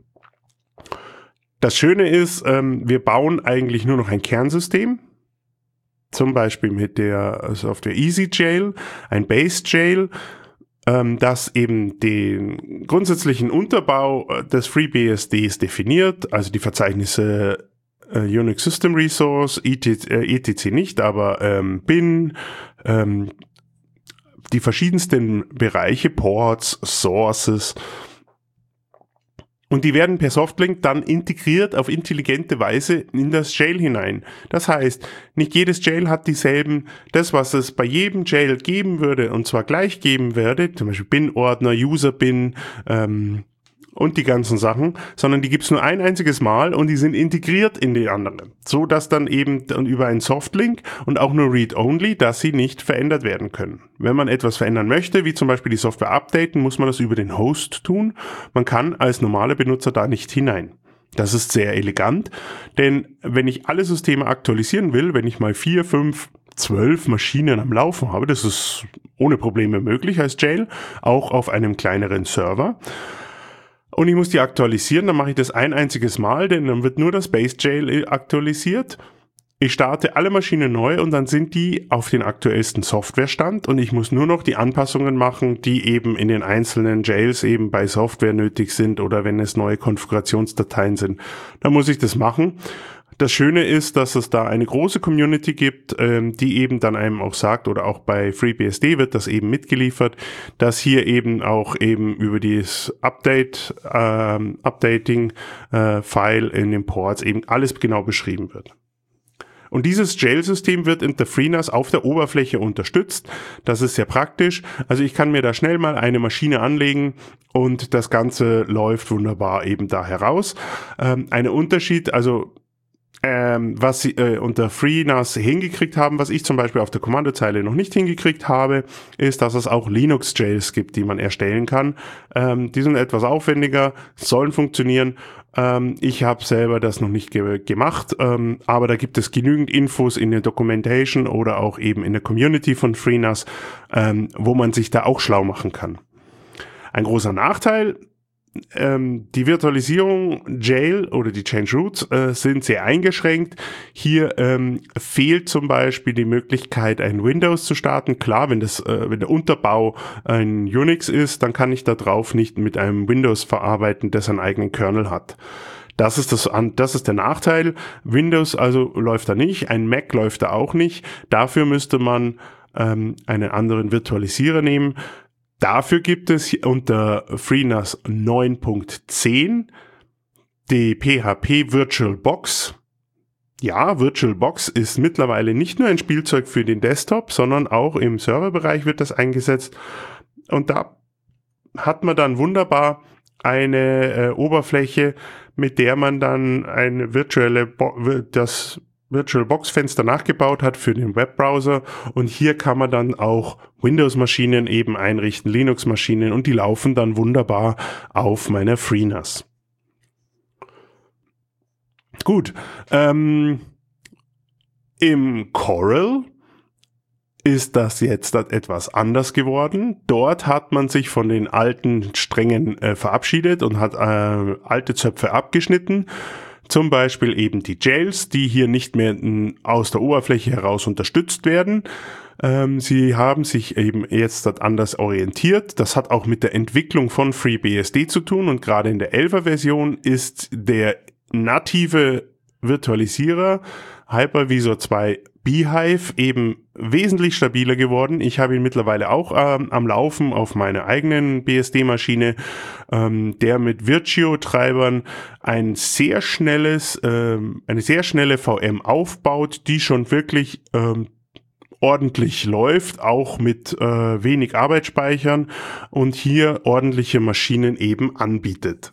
Das Schöne ist, ähm, wir bauen eigentlich nur noch ein Kernsystem, zum Beispiel mit der Software EasyJail, ein Base-Jail, ähm, das eben den grundsätzlichen Unterbau des FreeBSDs definiert, also die Verzeichnisse äh, Unix System Resource, E T C, äh, E T C nicht, aber ähm, Bin, ähm, die verschiedensten Bereiche, Ports, Sources Und die werden per Softlink dann integriert auf intelligente Weise in das Jail hinein. Das heißt, nicht jedes Jail hat dieselben, das was es bei jedem Jail geben würde, und zwar gleich geben würde, zum Beispiel Bin-Ordner, User-Bin, ähm, und die ganzen Sachen, sondern die gibt's nur ein einziges Mal und die sind integriert in die anderen. So dass dann eben dann über einen Softlink und auch nur Read-Only, dass sie nicht verändert werden können. Wenn man etwas verändern möchte, wie zum Beispiel die Software updaten, muss man das über den Host tun. Man kann als normaler Benutzer da nicht hinein. Das ist sehr elegant, denn wenn ich alle Systeme aktualisieren will, wenn ich mal vier, fünf, zwölf Maschinen am Laufen habe, das ist ohne Probleme möglich als Jail, auch auf einem kleineren Server. Und ich muss die aktualisieren, dann mache ich das ein einziges Mal, denn dann wird nur das Base Jail aktualisiert. Ich starte alle Maschinen neu und dann sind die auf den aktuellsten Softwarestand und ich muss nur noch die Anpassungen machen, die eben in den einzelnen Jails eben bei Software nötig sind oder wenn es neue Konfigurationsdateien sind. Dann muss ich das machen. Das Schöne ist, dass es da eine große Community gibt, ähm, die eben dann einem auch sagt, oder auch bei FreeBSD wird das eben mitgeliefert, dass hier eben auch eben über dieses Update, ähm, Updating äh, File in den Ports eben alles genau beschrieben wird. Und dieses Jail-System wird in der FreeNAS auf der Oberfläche unterstützt. Das ist sehr praktisch. Also ich kann mir da schnell mal eine Maschine anlegen und das Ganze läuft wunderbar eben da heraus. Ähm, ein Unterschied, also Ähm, was sie äh, unter FreeNAS hingekriegt haben, was ich zum Beispiel auf der Kommandozeile noch nicht hingekriegt habe, ist, dass es auch Linux-Jails gibt, die man erstellen kann. Ähm, die sind etwas aufwendiger, sollen funktionieren. Ähm, ich habe selber das noch nicht ge- gemacht, ähm, aber da gibt es genügend Infos in der Documentation oder auch eben in der Community von FreeNAS, ähm, wo man sich da auch schlau machen kann. Ein großer Nachteil: Ähm, die Virtualisierung Jail oder die Change Roots äh, sind sehr eingeschränkt. Hier ähm, fehlt zum Beispiel die Möglichkeit, ein Windows zu starten. Klar, wenn das, äh, wenn der Unterbau ein Unix ist, dann kann ich da drauf nicht mit einem Windows verarbeiten, das einen eigenen Kernel hat. Das ist das, das ist der Nachteil. Windows also läuft da nicht, ein Mac läuft da auch nicht. Dafür müsste man ähm, einen anderen Virtualisierer nehmen. Dafür gibt es unter FreeNAS neun Punkt zehn die P H P VirtualBox. Ja, VirtualBox ist mittlerweile nicht nur ein Spielzeug für den Desktop, sondern auch im Serverbereich wird das eingesetzt. Und da hat man dann wunderbar eine äh, Oberfläche, mit der man dann eine virtuelle Bo- das VirtualBox-Fenster nachgebaut hat für den Webbrowser, und hier kann man dann auch Windows-Maschinen eben einrichten, Linux-Maschinen, und die laufen dann wunderbar auf meiner FreeNAS. Gut, ähm, im Coral ist das jetzt etwas anders geworden. Dort hat man sich von den alten Strängen äh, verabschiedet und hat äh, alte Zöpfe abgeschnitten. Zum Beispiel eben die Jails, die hier nicht mehr n, aus der Oberfläche heraus unterstützt werden. Ähm, sie haben sich eben jetzt dort anders orientiert. Das hat auch mit der Entwicklung von FreeBSD zu tun, und gerade in der elfer-Version ist der native Virtualisierer Hypervisor zwei Beehive eben wesentlich stabiler geworden. Ich habe ihn mittlerweile auch ähm, am Laufen auf meiner eigenen B S D-Maschine, ähm, der mit Virtue-Treibern ein sehr schnelles, ähm, eine sehr schnelle V M aufbaut, die schon wirklich ähm, ordentlich läuft, auch mit äh, wenig Arbeitsspeichern, und hier ordentliche Maschinen eben anbietet.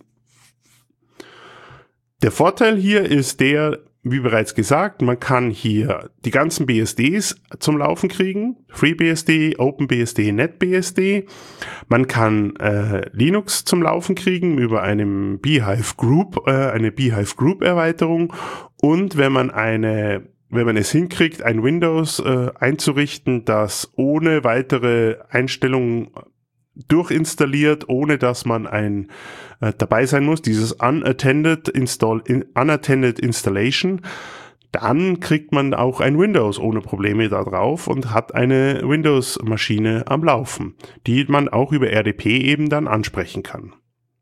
Der Vorteil hier ist der, wie bereits gesagt, man kann hier die ganzen B S Ds zum Laufen kriegen. FreeBSD, OpenBSD, NetBSD. Man kann äh, Linux zum Laufen kriegen über eine Beehive Group, äh, eine Beehive Group Erweiterung. Und wenn man eine, wenn man es hinkriegt, ein Windows äh, einzurichten, das ohne weitere Einstellungen durchinstalliert, ohne dass man ein äh, dabei sein muss, dieses unattended install in, unattended installation, dann kriegt man auch ein Windows ohne Probleme da drauf und hat eine Windows-Maschine am Laufen, die man auch über R D P eben dann ansprechen kann.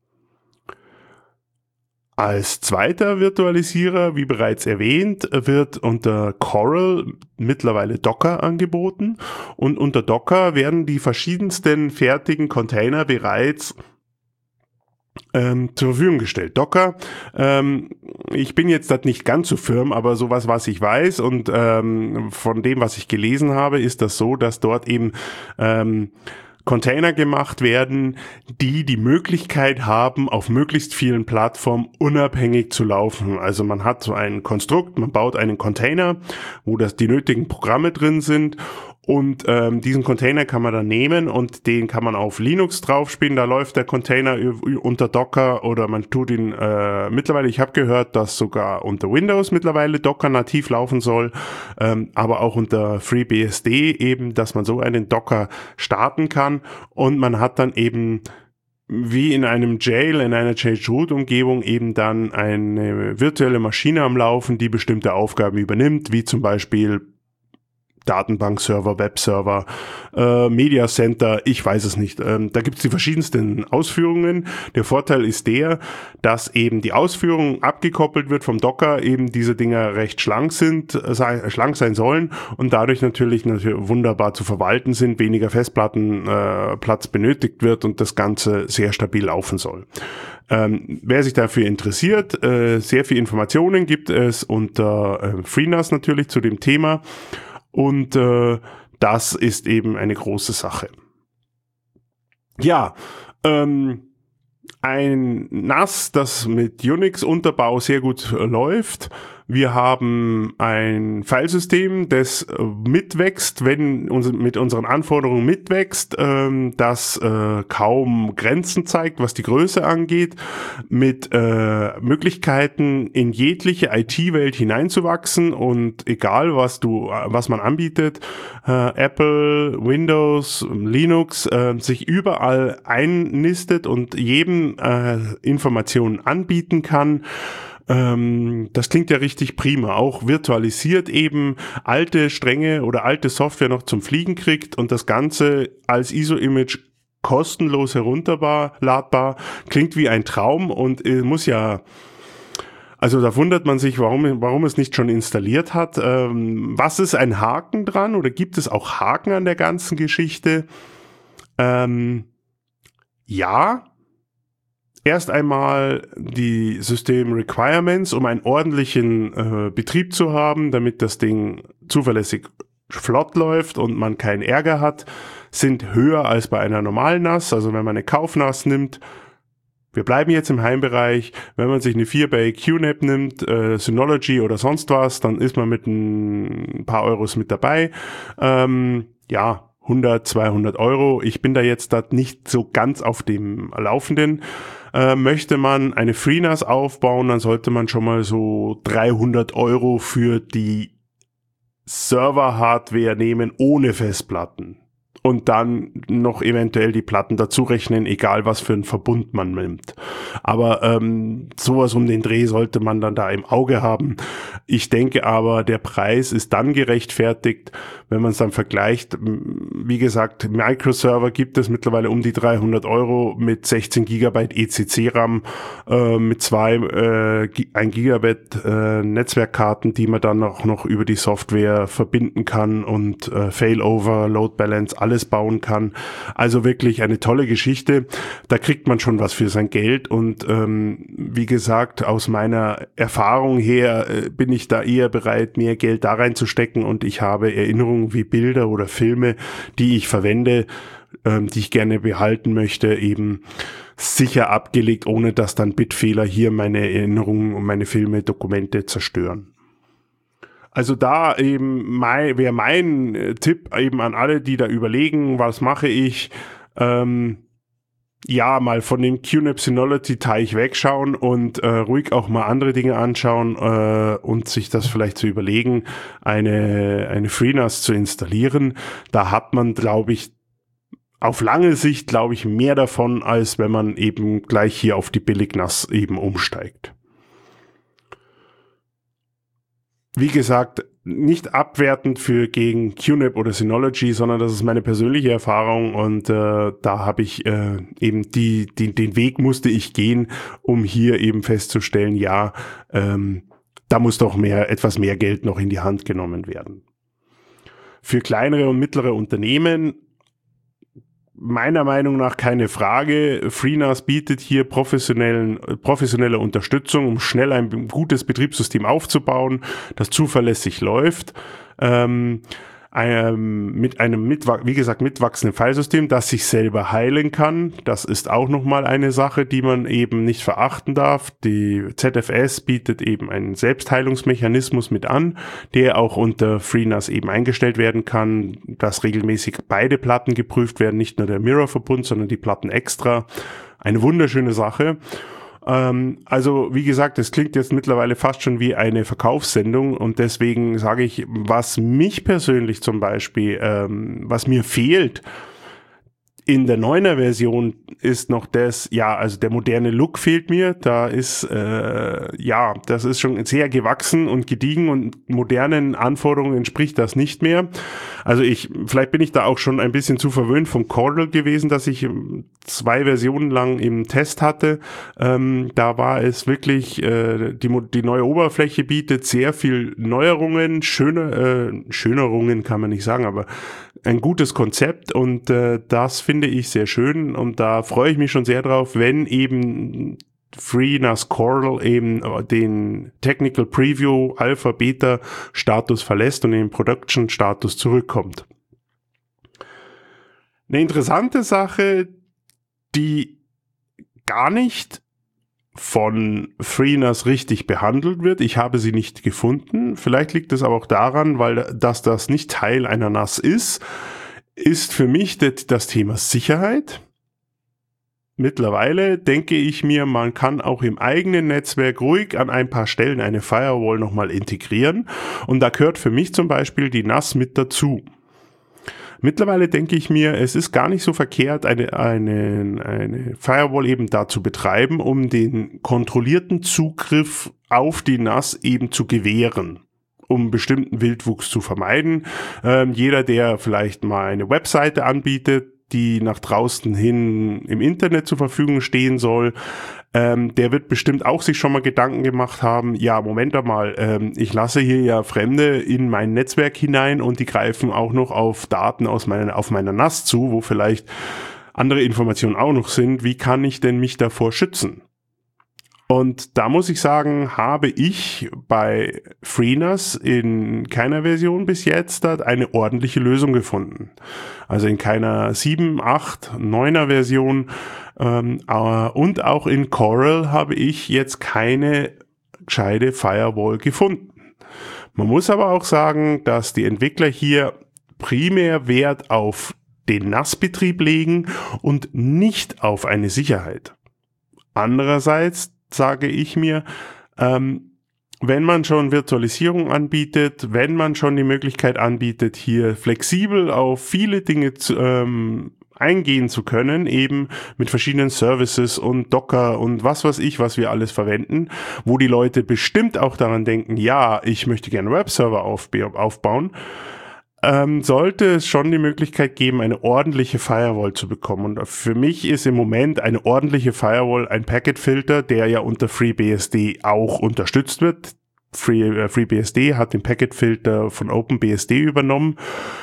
Als zweiter Virtualisierer, wie bereits erwähnt, wird unter Coral mittlerweile Docker angeboten, und unter Docker werden die verschiedensten fertigen Container bereits ähm, zur Verfügung gestellt. Docker, ähm, ich bin jetzt das nicht ganz so firm, aber sowas, was ich weiß und ähm, von dem, was ich gelesen habe, ist das so, dass dort eben ähm, Container gemacht werden, die die Möglichkeit haben, auf möglichst vielen Plattformen unabhängig zu laufen. Also man hat so ein Konstrukt, man baut einen Container, wo das die nötigen Programme drin sind. Und ähm, diesen Container kann man dann nehmen und den kann man auf Linux draufspielen. Da läuft der Container unter Docker oder man tut ihn äh, mittlerweile, ich habe gehört, dass sogar unter Windows mittlerweile Docker nativ laufen soll, ähm, aber auch unter FreeBSD eben, dass man so einen Docker starten kann und man hat dann eben wie in einem Jail, in einer Change-Root-Umgebung eben dann eine virtuelle Maschine am Laufen, die bestimmte Aufgaben übernimmt, wie zum Beispiel Datenbankserver, Webserver, äh, Media Center, ich weiß es nicht. Ähm, da gibt es die verschiedensten Ausführungen. Der Vorteil ist der, dass eben die Ausführung abgekoppelt wird vom Docker, eben diese Dinger recht schlank sind, äh, sei, schlank sein sollen und dadurch natürlich, natürlich wunderbar zu verwalten sind, weniger Festplattenplatz äh, benötigt wird und das Ganze sehr stabil laufen soll. Ähm, wer sich dafür interessiert, äh, sehr viel Informationen gibt es unter äh, FreeNAS natürlich zu dem Thema. Und äh, das ist eben eine große Sache. Ja, ähm, ein N A S, das mit Unix-Unterbau sehr gut äh, läuft. Wir haben ein Filesystem, das äh, mitwächst, wenn uns, mit unseren Anforderungen mitwächst, ähm, das äh, kaum Grenzen zeigt, was die Größe angeht, mit äh, Möglichkeiten in jegliche I T-Welt hineinzuwachsen und egal was du, was man anbietet, äh, Apple, Windows, Linux, äh, sich überall einnistet und jedem äh, Informationen anbieten kann. Das klingt ja richtig prima, auch virtualisiert eben alte Stränge oder alte Software noch zum Fliegen kriegt und das Ganze als I S O-Image kostenlos herunterladbar, klingt wie ein Traum und muss ja, also da wundert man sich, warum, warum es nicht schon installiert hat. Was ist ein Haken dran oder gibt es auch Haken an der ganzen Geschichte? Ähm, ja, Erst einmal die System Requirements, um einen ordentlichen äh, Betrieb zu haben, damit das Ding zuverlässig flott läuft und man keinen Ärger hat, sind höher als bei einer normalen N A S. Also wenn man eine Kauf-N A S nimmt, wir bleiben jetzt im Heimbereich, wenn man sich eine vier Bay Q N A P nimmt, äh, Synology oder sonst was, dann ist man mit ein paar Euros mit dabei. Ähm, ja, hundert, zweihundert Euro. Ich bin da jetzt da nicht so ganz auf dem Laufenden. Äh, möchte man eine FreeNAS aufbauen, dann sollte man schon mal so dreihundert Euro für die Server-Hardware nehmen ohne Festplatten. Und dann noch eventuell die Platten dazu rechnen, egal was für einen Verbund man nimmt. Aber ähm, sowas um den Dreh sollte man dann da im Auge haben. Ich denke aber, der Preis ist dann gerechtfertigt, wenn man es dann vergleicht. Wie gesagt, Microserver gibt es mittlerweile um die dreihundert Euro mit sechzehn Gigabyte E C C RAM, äh, mit zwei äh, ein Gigabyte äh, Netzwerkkarten, die man dann auch noch über die Software verbinden kann und äh, Failover, Load Balance, alles bauen kann. Also wirklich eine tolle Geschichte. Da kriegt man schon was für sein Geld und ähm, wie gesagt, aus meiner Erfahrung her äh, bin ich da eher bereit, mehr Geld da reinzustecken und ich habe Erinnerungen wie Bilder oder Filme, die ich verwende, ähm, die ich gerne behalten möchte, eben sicher abgelegt, ohne dass dann Bitfehler hier meine Erinnerungen und meine Filme, Dokumente zerstören. Also da eben mein, wäre mein äh, Tipp eben an alle, die da überlegen, was mache ich, ähm, ja, mal von dem Q N A P Synology-Teich wegschauen und äh, ruhig auch mal andere Dinge anschauen äh, und sich das vielleicht zu überlegen, eine, eine FreeNAS zu installieren. Da hat man, glaube ich, auf lange Sicht, glaube ich, mehr davon, als wenn man eben gleich hier auf die Billig-N A S eben umsteigt. Wie gesagt, nicht abwertend für gegen Q N A P oder Synology, sondern das ist meine persönliche Erfahrung und äh, da habe ich äh, eben die, die den Weg musste ich gehen, um hier eben festzustellen, ja, ähm, da muss doch mehr etwas mehr Geld noch in die Hand genommen werden. Für kleinere und mittlere Unternehmen meiner Meinung nach keine Frage. FreeNAS bietet hier professionellen, professionelle Unterstützung, um schnell ein gutes Betriebssystem aufzubauen, das zuverlässig läuft. Ähm, Ähm, mit einem, mit, wie gesagt, mitwachsenden Filesystem, das sich selber heilen kann. Das ist auch nochmal eine Sache, die man eben nicht verachten darf. Die Z F S bietet eben einen Selbstheilungsmechanismus mit an, der auch unter FreeNAS eben eingestellt werden kann, dass regelmäßig beide Platten geprüft werden, nicht nur der Mirror-Verbund, sondern die Platten extra. Eine wunderschöne Sache. Also wie gesagt, es klingt jetzt mittlerweile fast schon wie eine Verkaufssendung und deswegen sage ich, was mich persönlich zum Beispiel, ähm, was mir fehlt in der neuner Version ist noch das, ja, also der moderne Look fehlt mir, da ist, äh, ja, das ist schon sehr gewachsen und gediegen und modernen Anforderungen entspricht das nicht mehr. Also ich, vielleicht bin ich da auch schon ein bisschen zu verwöhnt vom Corel gewesen, dass ich zwei Versionen lang im Test hatte. Ähm, da war es wirklich, äh, die, die neue Oberfläche bietet sehr viel Neuerungen, schöne, äh, Schönerungen kann man nicht sagen, aber ein gutes Konzept und äh, das finde ich sehr schön und da freue ich mich schon sehr drauf, wenn eben FreeNAS Corel eben den Technical Preview Alpha Beta Status verlässt und in den Production Status zurückkommt. Eine interessante Sache, die gar nicht von FreeNAS richtig behandelt wird. Ich habe sie nicht gefunden. Vielleicht liegt es aber auch daran, weil dass das nicht Teil einer N A S ist, ist für mich das Thema Sicherheit. Mittlerweile denke ich mir, man kann auch im eigenen Netzwerk ruhig an ein paar Stellen eine Firewall nochmal integrieren. Und da gehört für mich zum Beispiel die N A S mit dazu. Mittlerweile denke ich mir, es ist gar nicht so verkehrt, eine, eine, eine Firewall eben da zu betreiben, um den kontrollierten Zugriff auf die N A S eben zu gewähren, um bestimmten Wildwuchs zu vermeiden. Ähm, jeder, der vielleicht mal eine Webseite anbietet, die nach draußen hin im Internet zur Verfügung stehen soll, ähm, der wird bestimmt auch sich schon mal Gedanken gemacht haben, ja, Moment einmal, ähm, ich lasse hier ja Fremde in mein Netzwerk hinein und die greifen auch noch auf Daten aus meiner, auf meiner N A S zu, wo vielleicht andere Informationen auch noch sind. Wie kann ich denn mich davor schützen? Und da muss ich sagen, habe ich bei FreeNAS in keiner Version bis jetzt eine ordentliche Lösung gefunden. Also in keiner sieben, acht, neuner Version ähm, und auch in Corel habe ich jetzt keine gescheite Firewall gefunden. Man muss aber auch sagen, dass die Entwickler hier primär Wert auf den N A S-Betrieb legen und nicht auf eine Sicherheit. Andererseits sage ich mir, ähm, wenn man schon Virtualisierung anbietet, wenn man schon die Möglichkeit anbietet, hier flexibel auf viele Dinge zu, ähm, eingehen zu können, eben mit verschiedenen Services und Docker und was weiß ich, was wir alles verwenden, wo die Leute bestimmt auch daran denken, ja, ich möchte gerne Webserver aufb- aufbauen, Ähm, sollte es schon die Möglichkeit geben, eine ordentliche Firewall zu bekommen. Und für mich ist im Moment eine ordentliche Firewall ein Packetfilter, der ja unter FreeBSD auch unterstützt wird. Free, äh, FreeBSD hat den Packetfilter von OpenBSD übernommen,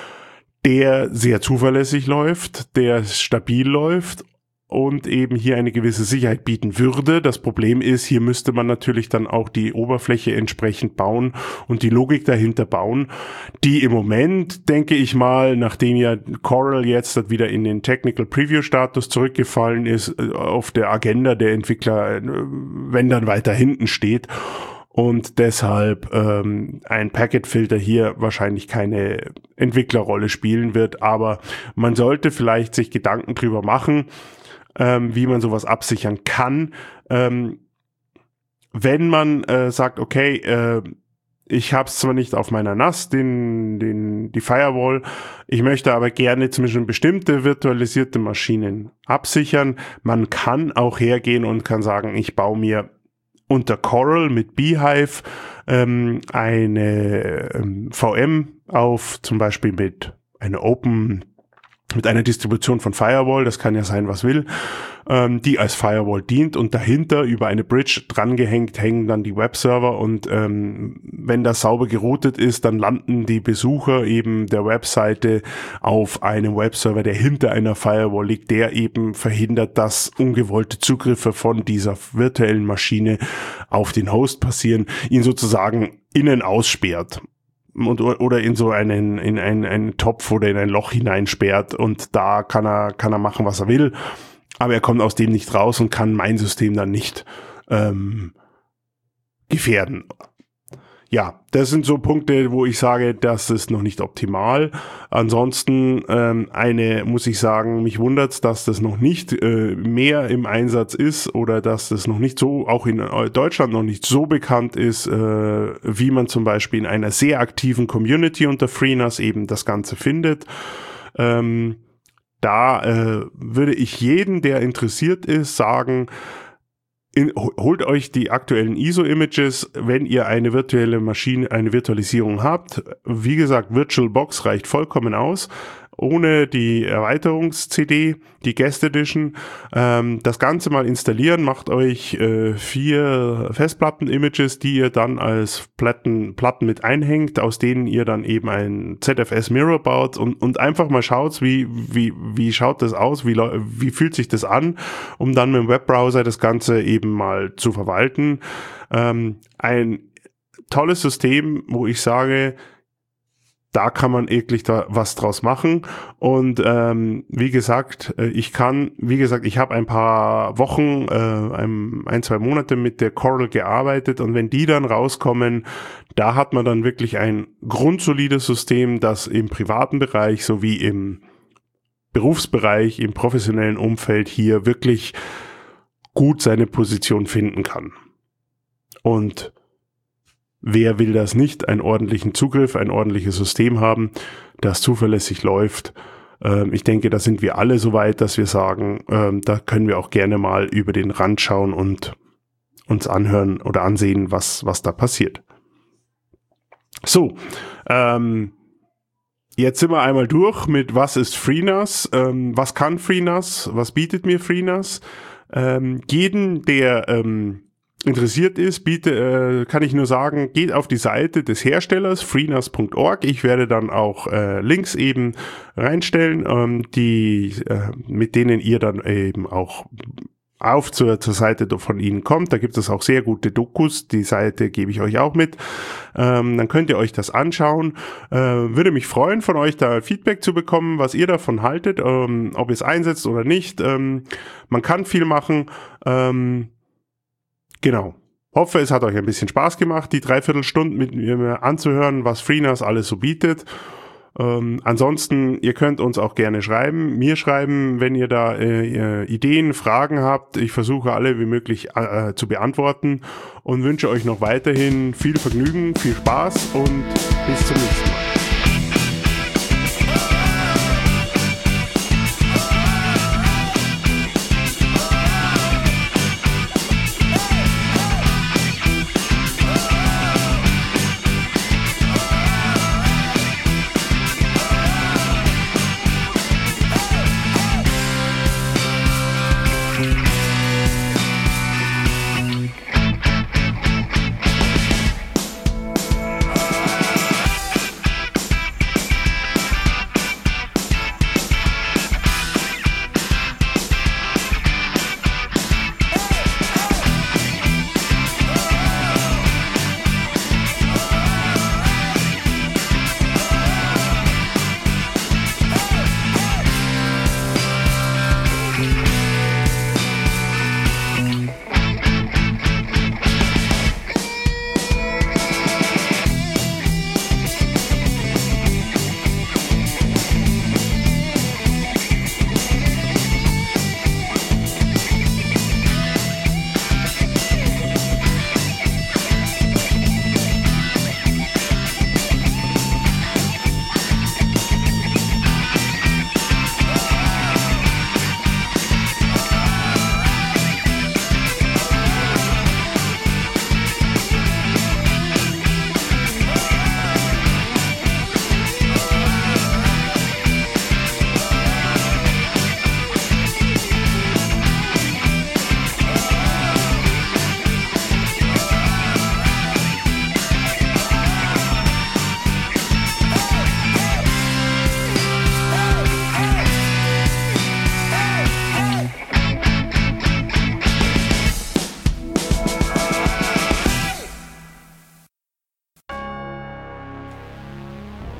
der sehr zuverlässig läuft, der stabil läuft und eben hier eine gewisse Sicherheit bieten würde. Das Problem ist, hier müsste man natürlich dann auch die Oberfläche entsprechend bauen und die Logik dahinter bauen, die im Moment, denke ich mal, nachdem ja Corel jetzt wieder in den Technical Preview Status zurückgefallen ist, auf der Agenda der Entwickler, wenn dann weiter hinten steht. Und deshalb ähm, ein Packetfilter hier wahrscheinlich keine Entwicklerrolle spielen wird. Aber man sollte vielleicht sich Gedanken drüber machen, ähm, wie man sowas absichern kann. Ähm, wenn man äh, sagt, okay, äh, ich habe es zwar nicht auf meiner N A S, den, den, die Firewall, ich möchte aber gerne zum Beispiel bestimmte virtualisierte Maschinen absichern. Man kann auch hergehen und kann sagen, ich baue mir unter Corel mit Beehive ähm, eine ähm, V M auf, zum Beispiel mit einer Open mit einer Distribution von Firewall, das kann ja sein, was will, ähm, die als Firewall dient und dahinter über eine Bridge drangehängt hängen dann die Webserver und ähm, wenn das sauber geroutet ist, dann landen die Besucher eben der Webseite auf einem Webserver, der hinter einer Firewall liegt, der eben verhindert, dass ungewollte Zugriffe von dieser virtuellen Maschine auf den Host passieren, ihn sozusagen innen aussperrt. Und, oder in so einen, in einen, einen Topf oder in ein Loch hineinsperrt und da kann er, kann er machen, was er will, aber er kommt aus dem nicht raus und kann mein System dann nicht ähm, gefährden. Ja, das sind so Punkte, wo ich sage, das ist noch nicht optimal. Ansonsten ähm, eine, muss ich sagen, mich wundert's, dass das noch nicht äh, mehr im Einsatz ist oder dass das noch nicht so, auch in Deutschland noch nicht so bekannt ist, äh, wie man zum Beispiel in einer sehr aktiven Community unter FreeNAS eben das Ganze findet. Ähm, da äh, würde ich jeden, der interessiert ist, sagen, In, holt euch die aktuellen I S O-Images, wenn ihr eine virtuelle Maschine, eine Virtualisierung habt. Wie gesagt, VirtualBox reicht vollkommen aus. Ohne die Erweiterungs-C D, die Guest Edition. Ähm, das Ganze mal installieren, macht euch äh, vier Festplatten-Images, die ihr dann als Platten, Platten mit einhängt, aus denen ihr dann eben ein Z F S-Mirror baut und, und einfach mal schaut, wie, wie, wie schaut das aus, wie, wie fühlt sich das an, um dann mit dem Webbrowser das Ganze eben mal zu verwalten. Ähm, ein tolles System, wo ich sage, da kann man eklig da was draus machen und ähm, wie gesagt, ich kann, wie gesagt, ich habe ein paar Wochen, äh, ein, ein, zwei Monate mit der Coral gearbeitet und wenn die dann rauskommen, da hat man dann wirklich ein grundsolides System, das im privaten Bereich sowie im Berufsbereich, im professionellen Umfeld hier wirklich gut seine Position finden kann. Und wer will das nicht? Einen ordentlichen Zugriff, ein ordentliches System haben, das zuverlässig läuft. Ähm, ich denke, da sind wir alle so weit, dass wir sagen, ähm, da können wir auch gerne mal über den Rand schauen und uns anhören oder ansehen, was, was da passiert. So, ähm, jetzt sind wir einmal durch mit was ist FreeNAS, ähm, was kann FreeNAS, was bietet mir FreeNAS. Ähm, jeden, der ähm, interessiert ist, biete, äh, kann ich nur sagen, geht auf die Seite des Herstellers freenas punkt org. Ich werde dann auch äh, Links eben reinstellen, ähm, die äh, mit denen ihr dann eben auch auf zur, zur Seite von ihnen kommt. Da gibt es auch sehr gute Dokus. Die Seite gebe ich euch auch mit. Ähm, dann könnt ihr euch das anschauen. Äh, würde mich freuen, von euch da Feedback zu bekommen, was ihr davon haltet, ähm, ob ihr es einsetzt oder nicht. Ähm, man kann viel machen. Ähm, Genau. Hoffe, es hat euch ein bisschen Spaß gemacht, die Dreiviertelstunden mit mir anzuhören, was FreeNAS alles so bietet. Ähm, ansonsten, ihr könnt uns auch gerne schreiben, mir schreiben, wenn ihr da äh, Ideen, Fragen habt. Ich versuche alle wie möglich äh, zu beantworten und wünsche euch noch weiterhin viel Vergnügen, viel Spaß und bis zum nächsten Mal.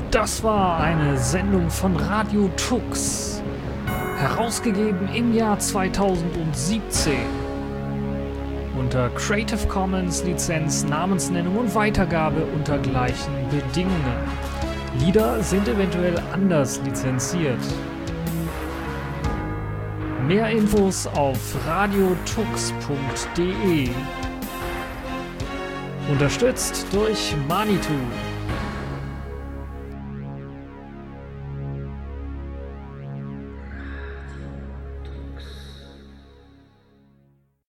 Das war eine Sendung von Radio Tux, herausgegeben im Jahr zweitausendsiebzehn. Unter Creative Commons Lizenz, Namensnennung und Weitergabe unter gleichen Bedingungen. Lieder sind eventuell anders lizenziert. Mehr Infos auf radiotux punkt de. Unterstützt durch Manitou.